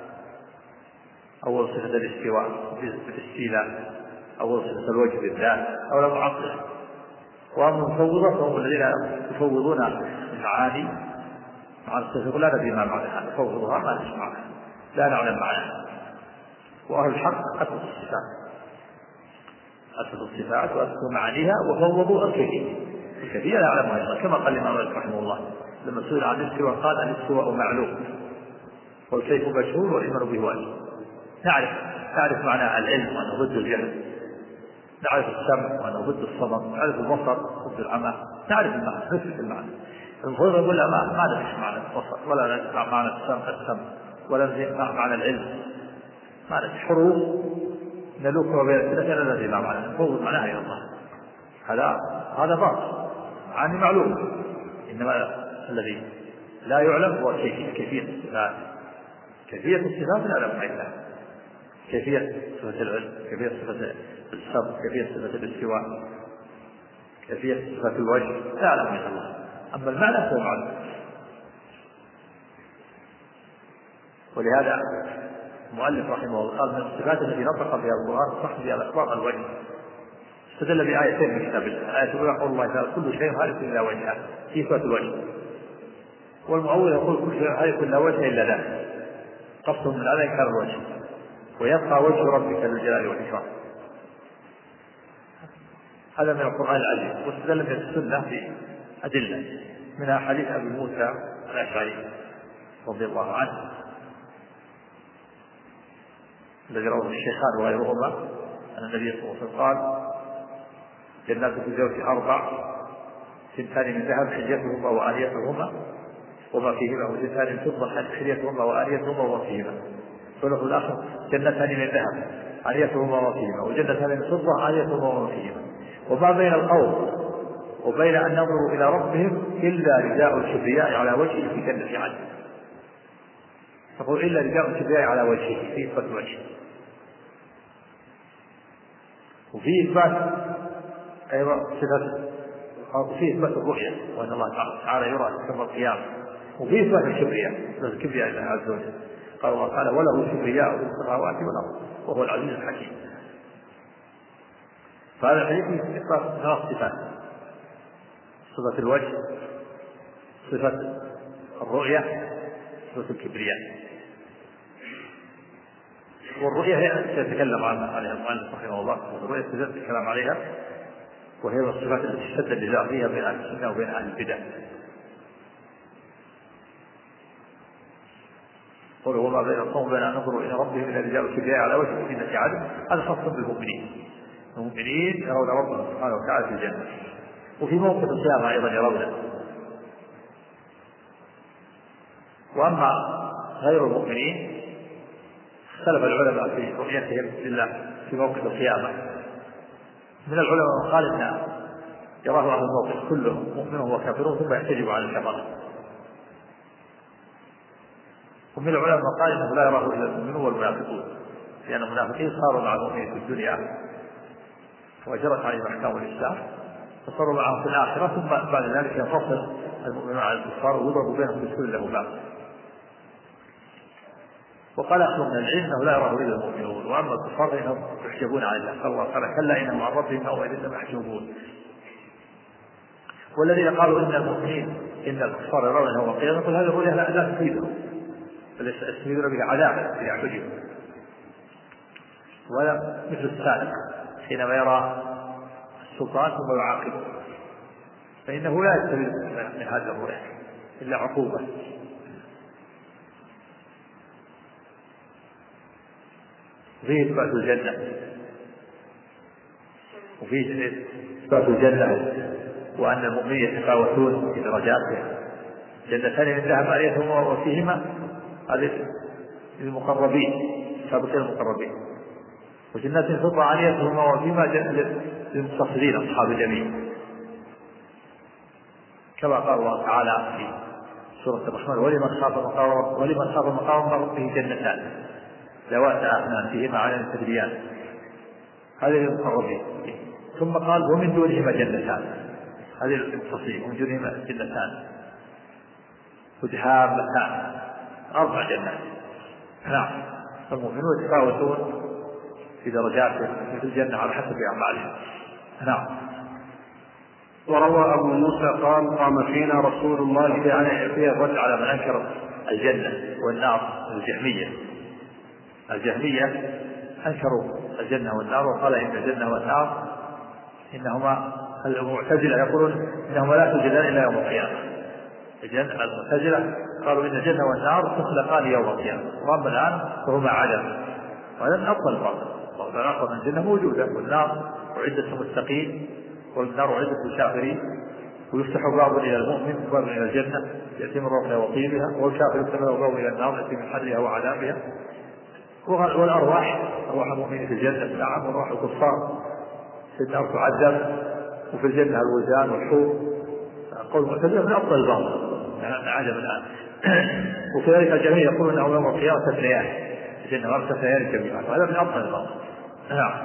أول صفة الاستواء بالاستيلاء، أول صفة الوجه بالذات، أو المعطلة. وأما المفوضة فهم الذين يفوضون المعاني مع الصفة لا ندري ما معناها، نفوضها ما ندري معناها، لا نعلم معناها. وأهل الحق أثبتوا الصفات، أثبتوا الصفات وأثبتوا معانيها وفوضوا الكيفية، الكيفية لا يعلمها أيضا، كما قال الإمام مالك رحمه الله لما سئل عن الاستواء قال الاستواء معلوم والكيف مجهول والإيمان به واجب. نعرف نعرف معنى العلم وأنه ضد الجهل، نعرف السمع وأنه ضد الصمم، نعرف البصر ضد العمى، نعرف المعنى نثبت المعنى. المفروض يقول لا ما ما نعرف معنى البصر ولا نعرف معنى السمع السمع ولا نعرف معنى العلم، ما نعرف حروف نلوك وبين الثلاثة لا ندري ما معنى، نفوض معناها إلى الله. هذا هذا باطل، معاني معلوم، إنما الذي لا يعلم هو كيفية كيفية الصفات. كيفية الصفات لا يعلم إلا كيفية صفة العلم، كيفية صفة السمع، كيفية صفة الاستواء، كيفية صفة الوجه لا يعلم إلا الله. أما المعنى فهو معلوم. ولهذا المؤلف رحمه الله قال من الصفات التي نطق بها القرآن صح بها الأخبار الوجه. استدل بآيتين من كتاب الله، آية الأولى قول الله تعالى كل شيء هالك إلا وجهه في صفة الوجه، والمؤول يقول كل شيء هالك إلا وجهه إلا ذاته، قصد من هذا إنكار الوجه، ويبقى وجه ربك ذو الجلال والإكرام. هذا من القرآن العزيز. واستدل من السنة في أدلة منها حديث أبي موسى الأشعري رضي الله عنه الذي رواه الشيخان وغيرهما أن النبي صلى الله عليه وسلم قال جنات في زوج أربع سنتان من ذهب حليتهما وآنيتهما وما فيهما، وسنتان فضة حليتهما وآنيتهما وما فيهما. ثلث الآخر جنتان من ذهب عاليتهما وما فيهما، وجنتان من فضة عاليتهما وما فيهما. وما بين القوم وبين أن ننظروا إلى ربهم إلا رداء الكبرياء على وجهه في جنة عدن. تقول إلا رداء الكبرياء على وجهه في إثبات وجهه. وفي إثبات أيضا صفة، وفي إثبات الرؤية وأن الله تعالى يرى يوم القيامة، وفي إثبات الكبرياء الكبرياء لله عز وجل. قال الله تعالى وله كبرياء في السماوات والأرض وهو العزيز الحكيم. فهذا الحديث في إثبات ثلاث صفات: صفة الوجه، صفة الرؤية، صفة الكبرياء. والرؤية هي سيتكلم عنها المؤلف رحمه الله، والرؤية سيتكلم الكلام عليها، وهي من الصفات التي اشتد النزاع فيها بين أهل السنة وبين أهل البدع. قل وما بين القوم بين أن ننظروا إلى ربهم إلى رجال الكبرياء على وجه جنة عدن، هذا خاص بالمؤمنين. المؤمنين يرون ربهم سبحانه وتعالى في الجنة، وفي موقف القيامة أيضا يرونه. وأما غير المؤمنين اختلف العلماء في رؤيتهم لله في موقف القيامة. من العلماء من قال إن يراه أهل الموقف كلهم مؤمنون وكافرون ثم يحتجب على الكفرة، ومن العلماء من قال إنه لا يراه إلا المؤمنون والمنافقون، لأن المنافقين صاروا مع المؤمنين في الدنيا وجرت عليهم أحكام الإسلام، فصاروا معهم في الآخرة، ثم بعد ذلك ينفصل المؤمنون على الكفار ويضرب بينهم بسهول له باب. وقال أخذ من العلم أنه لا يراه إلا المؤمنون، وأما الكفار فإنهم يحجبون عن الله. قال الله تعالى كلا إنهم عن ربهم يومئذ لمحجوبون. والذين قالوا إن المؤمنين إن الكفار يرون يوم القيامة يقول هذه الرؤيا لا, لا تفيدهم، بل يستفيدون بها عذابا في أعينهم، ولا مثل السائل حينما يرى السلطان ثم يعاقبه، فإنه لا يستفيد من هذا الرؤيا إلا عقوبة. وفيه إثبات الجنة، وفيه إثبات الجنة وأن المؤمنين يتفاوتون في درجاتهم. جنتان من ذهب عليهما وفيهما هذه للمقربين سابقين المقربين، وجنات فضة عليهما وفيهما للمستصغرين أصحاب اليمين، كما قال الله تعالى في سورة الرحمن ولمن خاف مقام ولمن خاف مقام ربه جنتان ذوات أفنان فيهما عين تجريان، هذه للمقربين. ثم قال ومن دونهما جنتان، هذه للمستصغرين، ومن دونهما جنتان مدهامتان، أربع جنات. نعم، فالمؤمنون يتفاوتون في درجاتهم في الجنة على حسب أعمالهم. نعم. وروى أبو موسى قال قام فينا رسول الله يعني فيها رد على من أنكر الجنة والنار، الجهمية. الجهمية أنكروا الجنة والنار وقال إن الجنة والنار إنهما، المعتزلة يقولون إنهما لا توجدان إلا يوم القيامة. المعتزلة قالوا إن الجنة والنار تخلقان يوم القيامة، وأما الآن فهما عدم، وهذا من أفضل الباطل. الله أخبر أن الجنة موجودة والنار وعدة المتقين والنار وعدة الكافرين، ويفتح باب إلى المؤمن وباب إلى الجنة يأتي من روحها وطيبها، والكافر يفتح باب إلى النار يأتي من حرها وعذابها. والأرواح أرواح المؤمنين في الجنة نعم، وأرواح الكفار في النار تعذب، وفي الجنة الولدان والحور. قول المعتزلة من أفضل الباطل عجب الآن. وكذلك الجميع يقولون أنه يوم القيامة تفريان الجنة غير تفريان جميعا، وهذا من أفضل الباطل. نعم.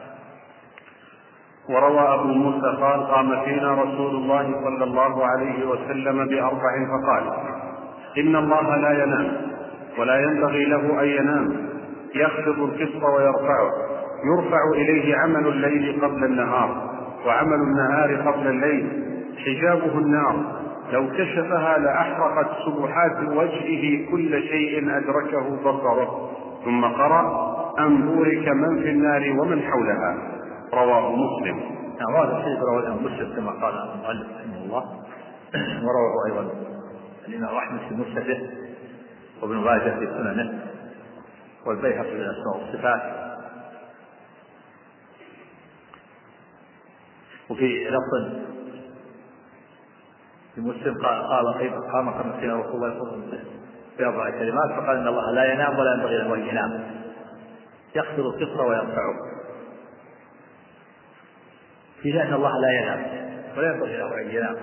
وروى أبو موسى قال قام فينا رسول الله صلى الله عليه وسلم بأربع فقال إن الله لا ينام ولا ينبغي له أن ينام، يخفض القسط ويرفعه، يرفع إليه عمل الليل قبل النهار وعمل النهار قبل الليل، حجابه النار، لو كشفها لأحرقت سبحات وجهه كل شيء أدركه بصره، ثم قرأ أن بورك من في النار ومن حولها. رواه مسلم. نعم، هذا الشيء رواه الإمام مسلم كما قال المؤلف رحمه الله، ورواه أيضا الإمام أحمد في مسنده، وابن ماجه في سننه، والبيهقي في الأسماء والصفات. وفي لفظ في مسلم قال قال قام خمسين رسول الله صلى الله عليه وسلم بأربع كلمات، فقال إن الله لا ينام ولا ينبغي له أن ينام، يخفض القطر ويرفعه، فيه أن الله لا ينام ولا ينبغي له أن ينام،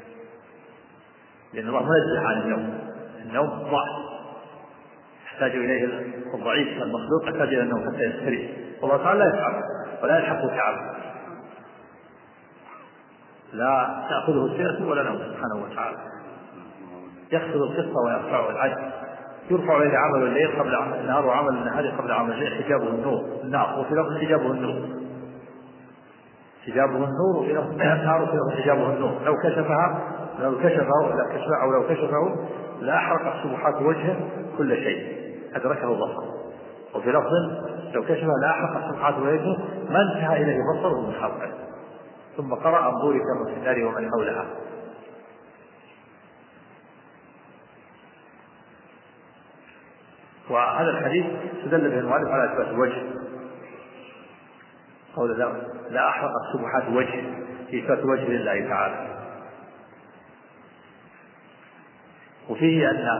لأن الله منزه عن النوم، النوم ضعف يحتاج إليه الضعيف المخلوق، يحتاج إلى النوم حتى يستريح، والله تعالى لا يفعل ولا يلحق تعب، لا تأخذه سنة ولا نوم سبحانه وتعالى. يخفض القسط ويرفعه، العدل يرفع إليه عمل الليل قبل عمل النهار وعمل النهار قبل عمل الليل، حجابه النور النار، وفي لفظ حجابه النور حجابه النور، وفي لفظ النار وفي لفظ حجابه النور. لو كشفها لو كشفه لا كشفه أو لو كشفه لا أحرق سبحات وجهه كل شيء أدركه البصر، وفي لفظ لو كشفه لا أحرق سبحات وجهه ما انتهى إليه بصره من خلقه. ثم قرأ أنظوري كما في النار ومن حولها. وهذا الحديث استدل به المؤلف على إثبات الوجه، قول لا, لا أحرق سبحات وجه، في إثبات وجه لله تعالى. وفيه أن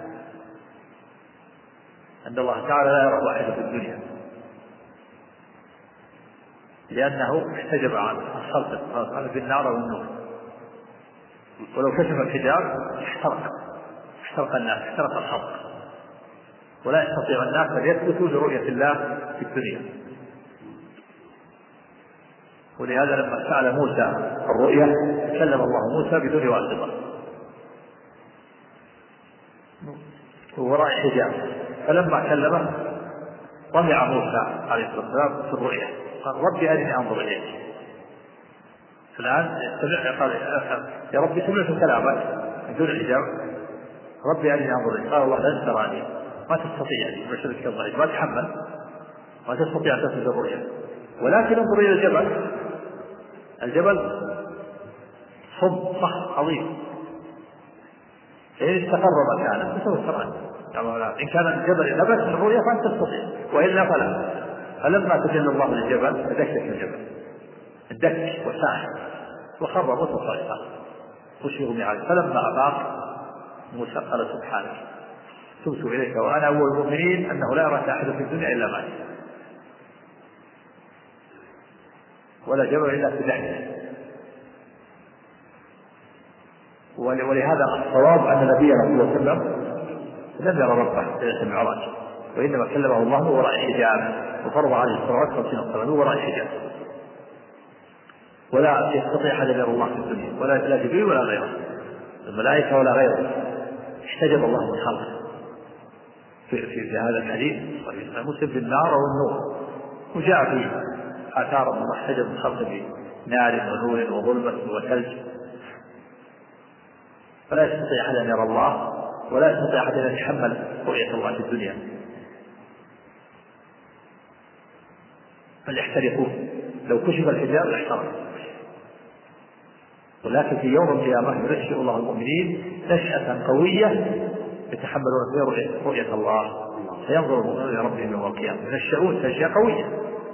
أن الله تعالى لا يرى واحدا في الدنيا، لأنه احتجب عن الخلق، قال في النار والنور، ولو كشف الحجاب احترق احترق الناس احترق الخلق، ولا يستطيع الناس أن يثبتوا لرؤية الله في الدنيا. ولهذا لما سأل موسى الرؤيا كلم الله موسى بدون واسطة ووراء حجاب، فلما كلمه طمع موسى عليه الصلاة والسلام في الرؤيا، قال ربي أرني أنظر إليك. الآن قال يا ربي سمعت كلامك بدون حجاب، ربي أرني أنظر إليك. قال الله لن تراني، ما تستطيع أن تشرك الله، ما تحمل، ما تستطيع أن تثبت الرؤيا، ولكن انظر إلى الجبل، الجبل صب صخر عظيم، فإن استقر مكانه فسوف تراني، إن كان الجبل نبت من الرؤيا فأنت تستطيع، وإلا فلا. فلما تجلى الله للجبل فدكك الجبل الدك وساح وخر موسى صعقا وشير معاذ. فلما أفاق موسى قال سبحانك تبت إليك وأنا أول المؤمنين أنه لا يراك أحد في الدنيا إلا معي، ولا جبل إلا في دحته. ولهذا الصواب أن نبينا صلى الله عليه وسلم لم يرى ربه في المعراج، وإنما كلمه الله من وراء حجاب، وفرض عليه الصلوات خمسين صلاة من وراء حجاب، ولا يستطيع أحد يرى الله في الدنيا، ولا لا جبريل ولا غيره الملائكة ولا غيره، احتجب الله من خلقه. في, في, في هذا الحديث مسلم في النار والنور، وجاء في آثار الله احتجب من خلقه بنار ونور وظلمة وثلج، فلا يستطيع أحد أن يرى الله، ولا يستطيع أحد أن يتحمل رؤية الله في الدنيا، بل يحترقون. لو كشف الحجاب لاحترق. ولكن في يوم القيامة ينشئ الله المؤمنين نشأة قوية يتحملون فيها رؤية الله، فينظر المؤمنون إلى ربهم يوم القيامة ينشأون تنشئة قوية،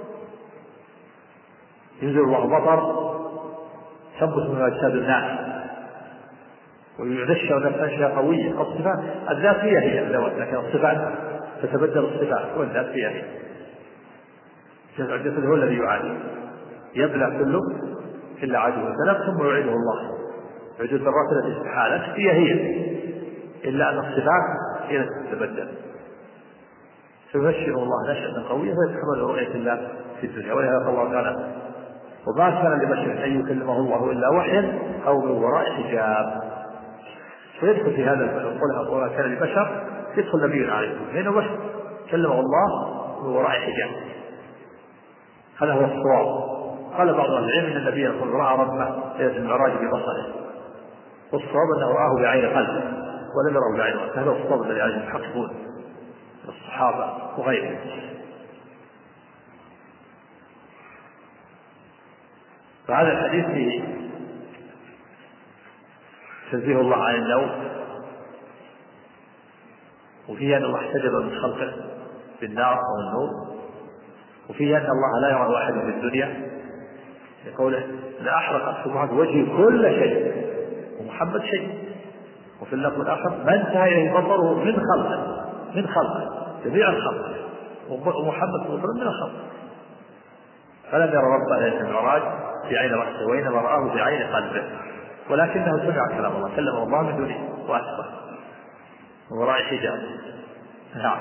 ينزل الله مطر تنبت من أجساد الناس وينشأ تنشئة قوية. الصفات الذاتية هي الذوات، لكن الصفات تتبدل، الصفات والذاتية هي. الجسد هو الذي يعادي، يبلى كله إلا عدوه ثلاث ثم يعيده الله، يعيد الذرات التي استحالت هي هي، إلا أن الصفات هي التي تتبدل. فيبشر الله نشأة قوية فيتحمل رؤية الله في الدنيا. ولهذا قال الله تعالى وما كان لبشر أن يكلمه الله إلا وحيا أو من وراء حجاب. فيدخل في هذا القول وما كان لبشر يدخل نبي عليه لأنه بشر كلمه الله من وراء حجاب، هذا هو الصواب. قال بعض العلم ان النبي صلى الله عليه وسلم راى ربه ليله المعراج ببصره، والصواب انه راه بعين قلبه ولم يره بعين قلبه، هذا الصواب الذي عليه المحققون الصحابه وغيرهم. فهذا الحديث فيه تنزيه الله عن النوم، وفيه ان الله احتجب من خلقه بالنار او النور، وفيه ان الله لا يرى احدا في الدنيا لقوله لا أحرق سبحات وجهي كل شيء ومحمد شيء. وفي اللفظ الآخر ما انتهى إليه بصره من خلقه من خلقه جميع الخلق ومحمد صلى الله عليه وسلم من الخلق، فلم يرى ربه ليس المعراج في عين رأسه وإنما رآه في عين قلبه، ولكنه سمع كلام الله، كلمه الله من دونه وأسفه وراء حجاب. نعم.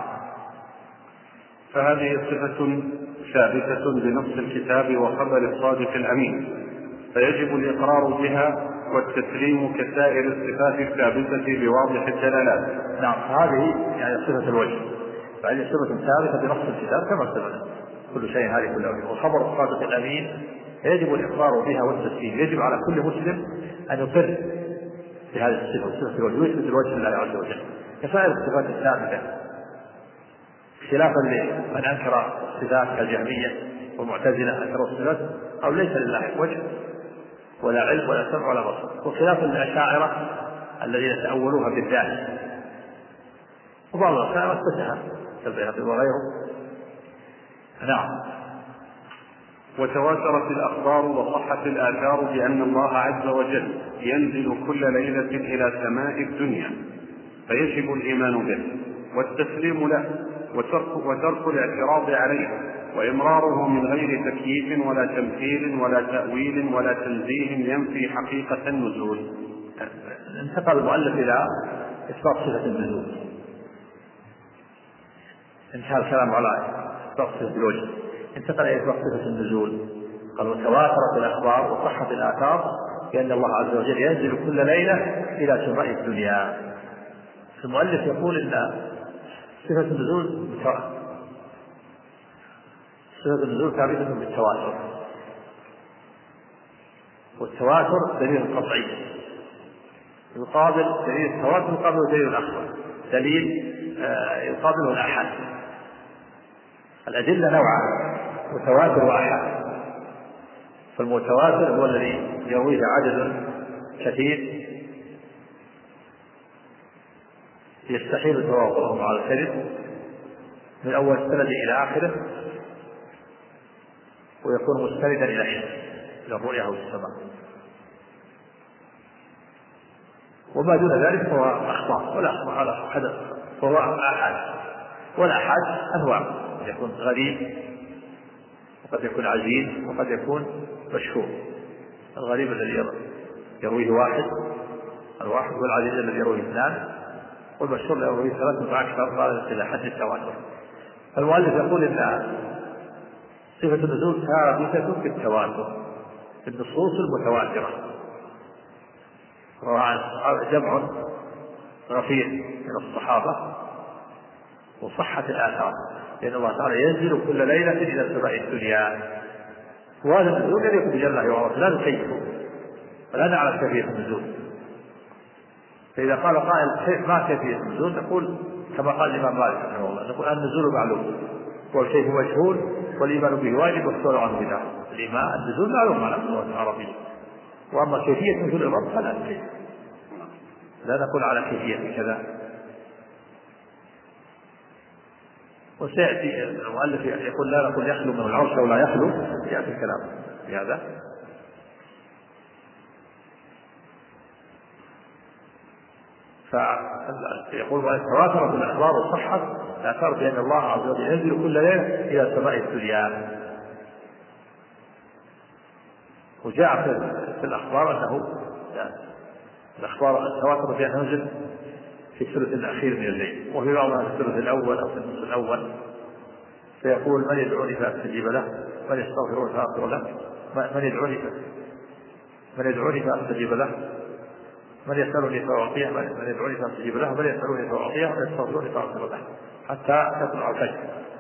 فهذه صفة ثابتة بنص الكتاب وخبر الصادق الأمين، فيجب الإقرار بها والتسليم كسائر الصفات الثابتة بواضح الدلالات. نعم. هذه يعني صفة الوجه، فهذه صفة ثابتة بنص الكتاب كما سبق، كل شيء هذه كل وجه. وخبر الصادق الأمين يجب الإقرار بها والتسليم، يجب على كل مسلم أن يقر بهذه الصفة، صفة الوجه، ويثبت الوجه لله عز وجل كسائر الصفات الثابتة، خلافا لمن أنكر الصفات كالجهمية والمعتزلة أنكروا الصفات أو ليس لله وجه ولا علم ولا سمع ولا بصر، وخلافا للأشاعرة الذين تأولوها بالذات، وبعض الأشاعرة افتتها كالبيهقي وغيره. نعم. وتواترت الأخبار وصحت الآثار بأن الله عز وجل ينزل كل ليلة إلى سماء الدنيا، فيجب الإيمان به والتسليم له وترك, وترك الاعتراض عليه وإمراره من غير تكييف ولا تمثيل ولا تأويل ولا تنزيه ينفي حقيقة النزول. انتقل المؤلف إلى إثبات صفة النزول، انتهى الكلام على إثبات صفة الوجه، انتقل إلى إثبات صفة النزول. قال وتواترت الأخبار وصحت الآثار بأن الله عز وجل ينزل كل ليلة إلى سماء الدنيا. المؤلف يقول إن صفة النزول صفة النزول ثابتة بالتواتر، والتواتر دليل قطعي يقابل دليل التواتر يقابل دليل آخر، دليل آه يقابله الآحاد. الأدلة نوعان، متواتر وآحاد. فالمتواتر هو الذي يرويه عدد كثير يستحيل توافقهم على الكذب من أول السند إلى آخره، ويكون مستندا إلى حس إلى الرؤيا أو السماء، وما دون ذلك فهو أخبار ولا أخبار على حدث، فهو آحاد. والآحاد أنواع، قد يكون غريب وقد يكون عزيز وقد يكون مشهور. الغريب الذي يرويه واحد الواحد، والعزيز الذي يرويه اثنان، والمشهور الذي يرويه ثلاثة فأكثر، قال إلى حد التواتر. المؤلف يقول إن صفة النزول ثابتة بالتواتر في النصوص المتواترة، وهو جمع غفير من الصحابة، وصحت الآثار لأن الله تعالى ينزل كل ليلة إلى سماء الدنيا، وهذا النزول لم يكن بجل وعلا، لا نكيفه ولا نعرف كيفية النزول. فإذا قال قائل كيف ما كيفية النزول، نقول كما قال الإمام مالك رحمه الله، نقول النزول معلوم والكيف مجهول والإيمان به واجب والسؤال عنه بدعة. الإيمان النزول معلوم على اللغة العربية، وأما كيفية نزول الأرض فلا نكيف، لا نقول على كيفية كذا. وسيأتي المؤلف يقول لا نقول يخلو من العرش أو لا يخلو، يأتي الكلام بهذا. فيقول تواترت الأخبار وصحت الآثار بأن الله عز وجل ينزل كل ليلة إلى سماء الدنيا. وجاء في الأخبار أنه الأخبار التواتر بأنه ينزل في الثلث الأخير من الليل، وفي بعضها في الثلث الأول أو في النصف الأول، فيقول من يدعوني فأستجيب له، من يستغفرون فأغفر له، من يدعوني من يدعوني فأستجيب له، من يسألني فأعطيه، من يدعوني فأستجيب له، من يسألني فأعطيه، من يستغفرني فأغفر له، حتى تطلع الفجر.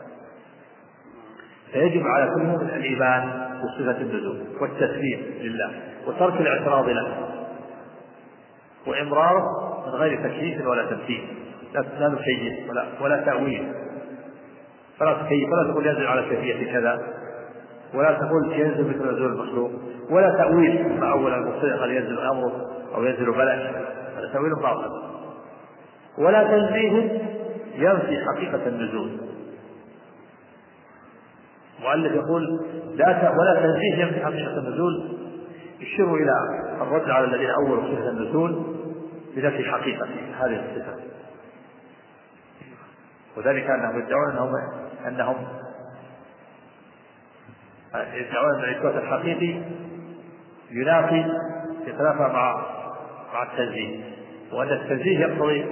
فيجب على كل مؤمن الإيمان بصفة النزول والتسليم لله وترك الاعتراض له وإمراره من غير تكييف ولا تمثيل، لا نكيف ولا, ولا تأويل، فلا تكيف ولا تقول ينزل على كيفية كذا، ولا تقول ينزل مثل نزول المخلوق، ولا تأويل ما أول المصدق قال ينزل أمره أو ينزل بلد، هذا تأويل باطل. ولا تنزيه ينفي حقيقة النزول. المؤلف يقول لا ولا تنزيه ينفي حقيقة النزول، يشير إلى الرد على الذين أولوا صفة النزول بنفي حقيقة هذه الصفة، وذلك أنهم يدعون أنهم أنهم يدعون أن الإثبات الحقيقي ينافي يتنافى مع مع التنزيه، وأن التنزيه يقتضي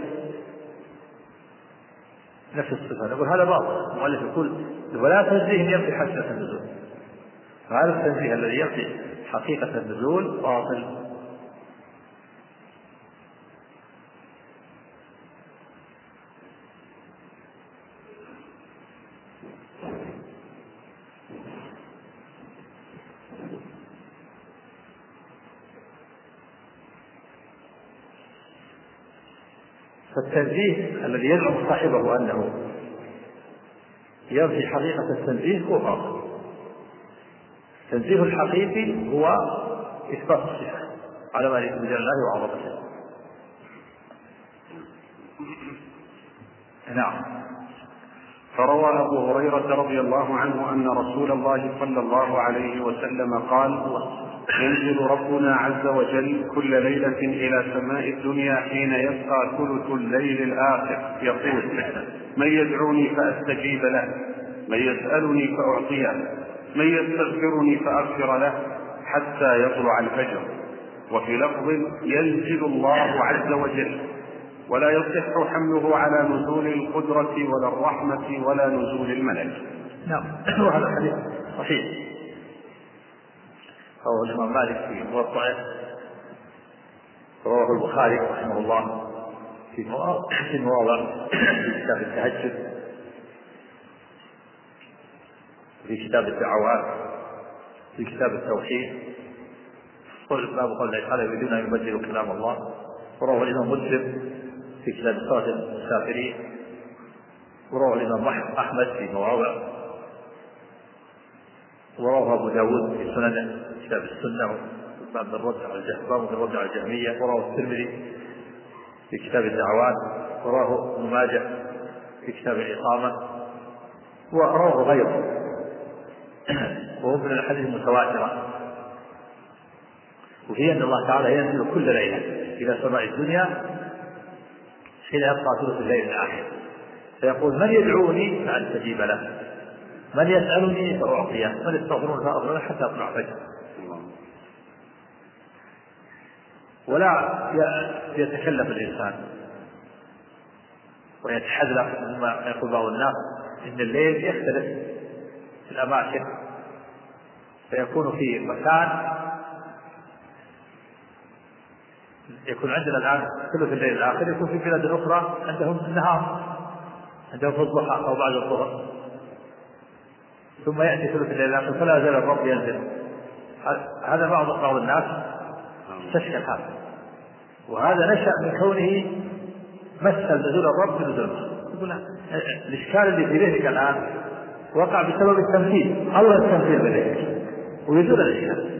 نفس الصفة. نقول هذا باطل. المؤلف يقول ولا تنزيه ينفي حقيقة النزول، فهذا التنزيه الذي ينفي حقيقة النزول باطل. فالتنزيه الذي يزعم صاحبه أنه ينفي حقيقة التنزيه هو باطل. التنزيه الحقيقي هو إثبات الصفة على ما يثبت الله وعظمته. نعم. فروى أبو هريرة رضي الله عنه أن رسول الله صلى الله عليه وسلم قال: ينزل ربنا عز وجل كل ليلة إلى سماء الدنيا حين يبقى ثلث الليل الآخر يقول: من يدعوني فأستجيب له، من يسألني فأعطيه، من يستغفرني فأغفر له، حتى يطلع الفجر. وفي لفظ: ينزل الله عز وجل، ولا يصح حمله على نزول القدرة ولا الرحمة ولا نزول الملك. نعم. وهذا الحديث صحيح، رواه الإمام مالك في موطئه، رواه البخاري رحمه الله في مواضع في كتاب التهجد، في كتاب الدعوات، في كتاب التوحيد، باب قول الله تعالى: يريدون أن يبدلوا كلام الله. ورواه الإمام مسلم في كتاب صلاة المسافرين، ورواه الإمام أحمد في مواضع، ورواه أبو داود في سننه كتاب السنة باب الرد على الجهمية، الرد على الجهمية، ورواه الترمذي في كتاب الدعوات، ورواه ابن ماجه في كتاب الإقامة، ورواه غيره، وهو من الحديث المتواترة. وهي أن الله تعالى ينزل كل ليلة إلى سماء الدنيا حين يبقى ثلث الليل الآخر، فيقول: من يدعوني فأستجيب له، من يسألني فأعطيه، من يستغفرون فأغفر له، حتى يطلع الفجر. ولا يتكلف الإنسان ويتحذر مما يقول بعض الناس إن الليل يختلف في الأماكن، فيكون في مكان يكون عندنا الآن ثلث الليل الآخر، يكون في بلاد أخرى عندهم النهار، عندهم في الضحى أو بعد الظهر، ثم يأتي ثلث الليل الآخر فلا يزال الرب ينزل. هذا بعض بعض الناس تشكل هذا، وهذا نشأ من كونه مثل نزول الرب بنزول. يقول الإشكال اللي في ذهنك الآن وقع بسبب التمثيل، الله التمثيل بذلك ويزول الإشكال.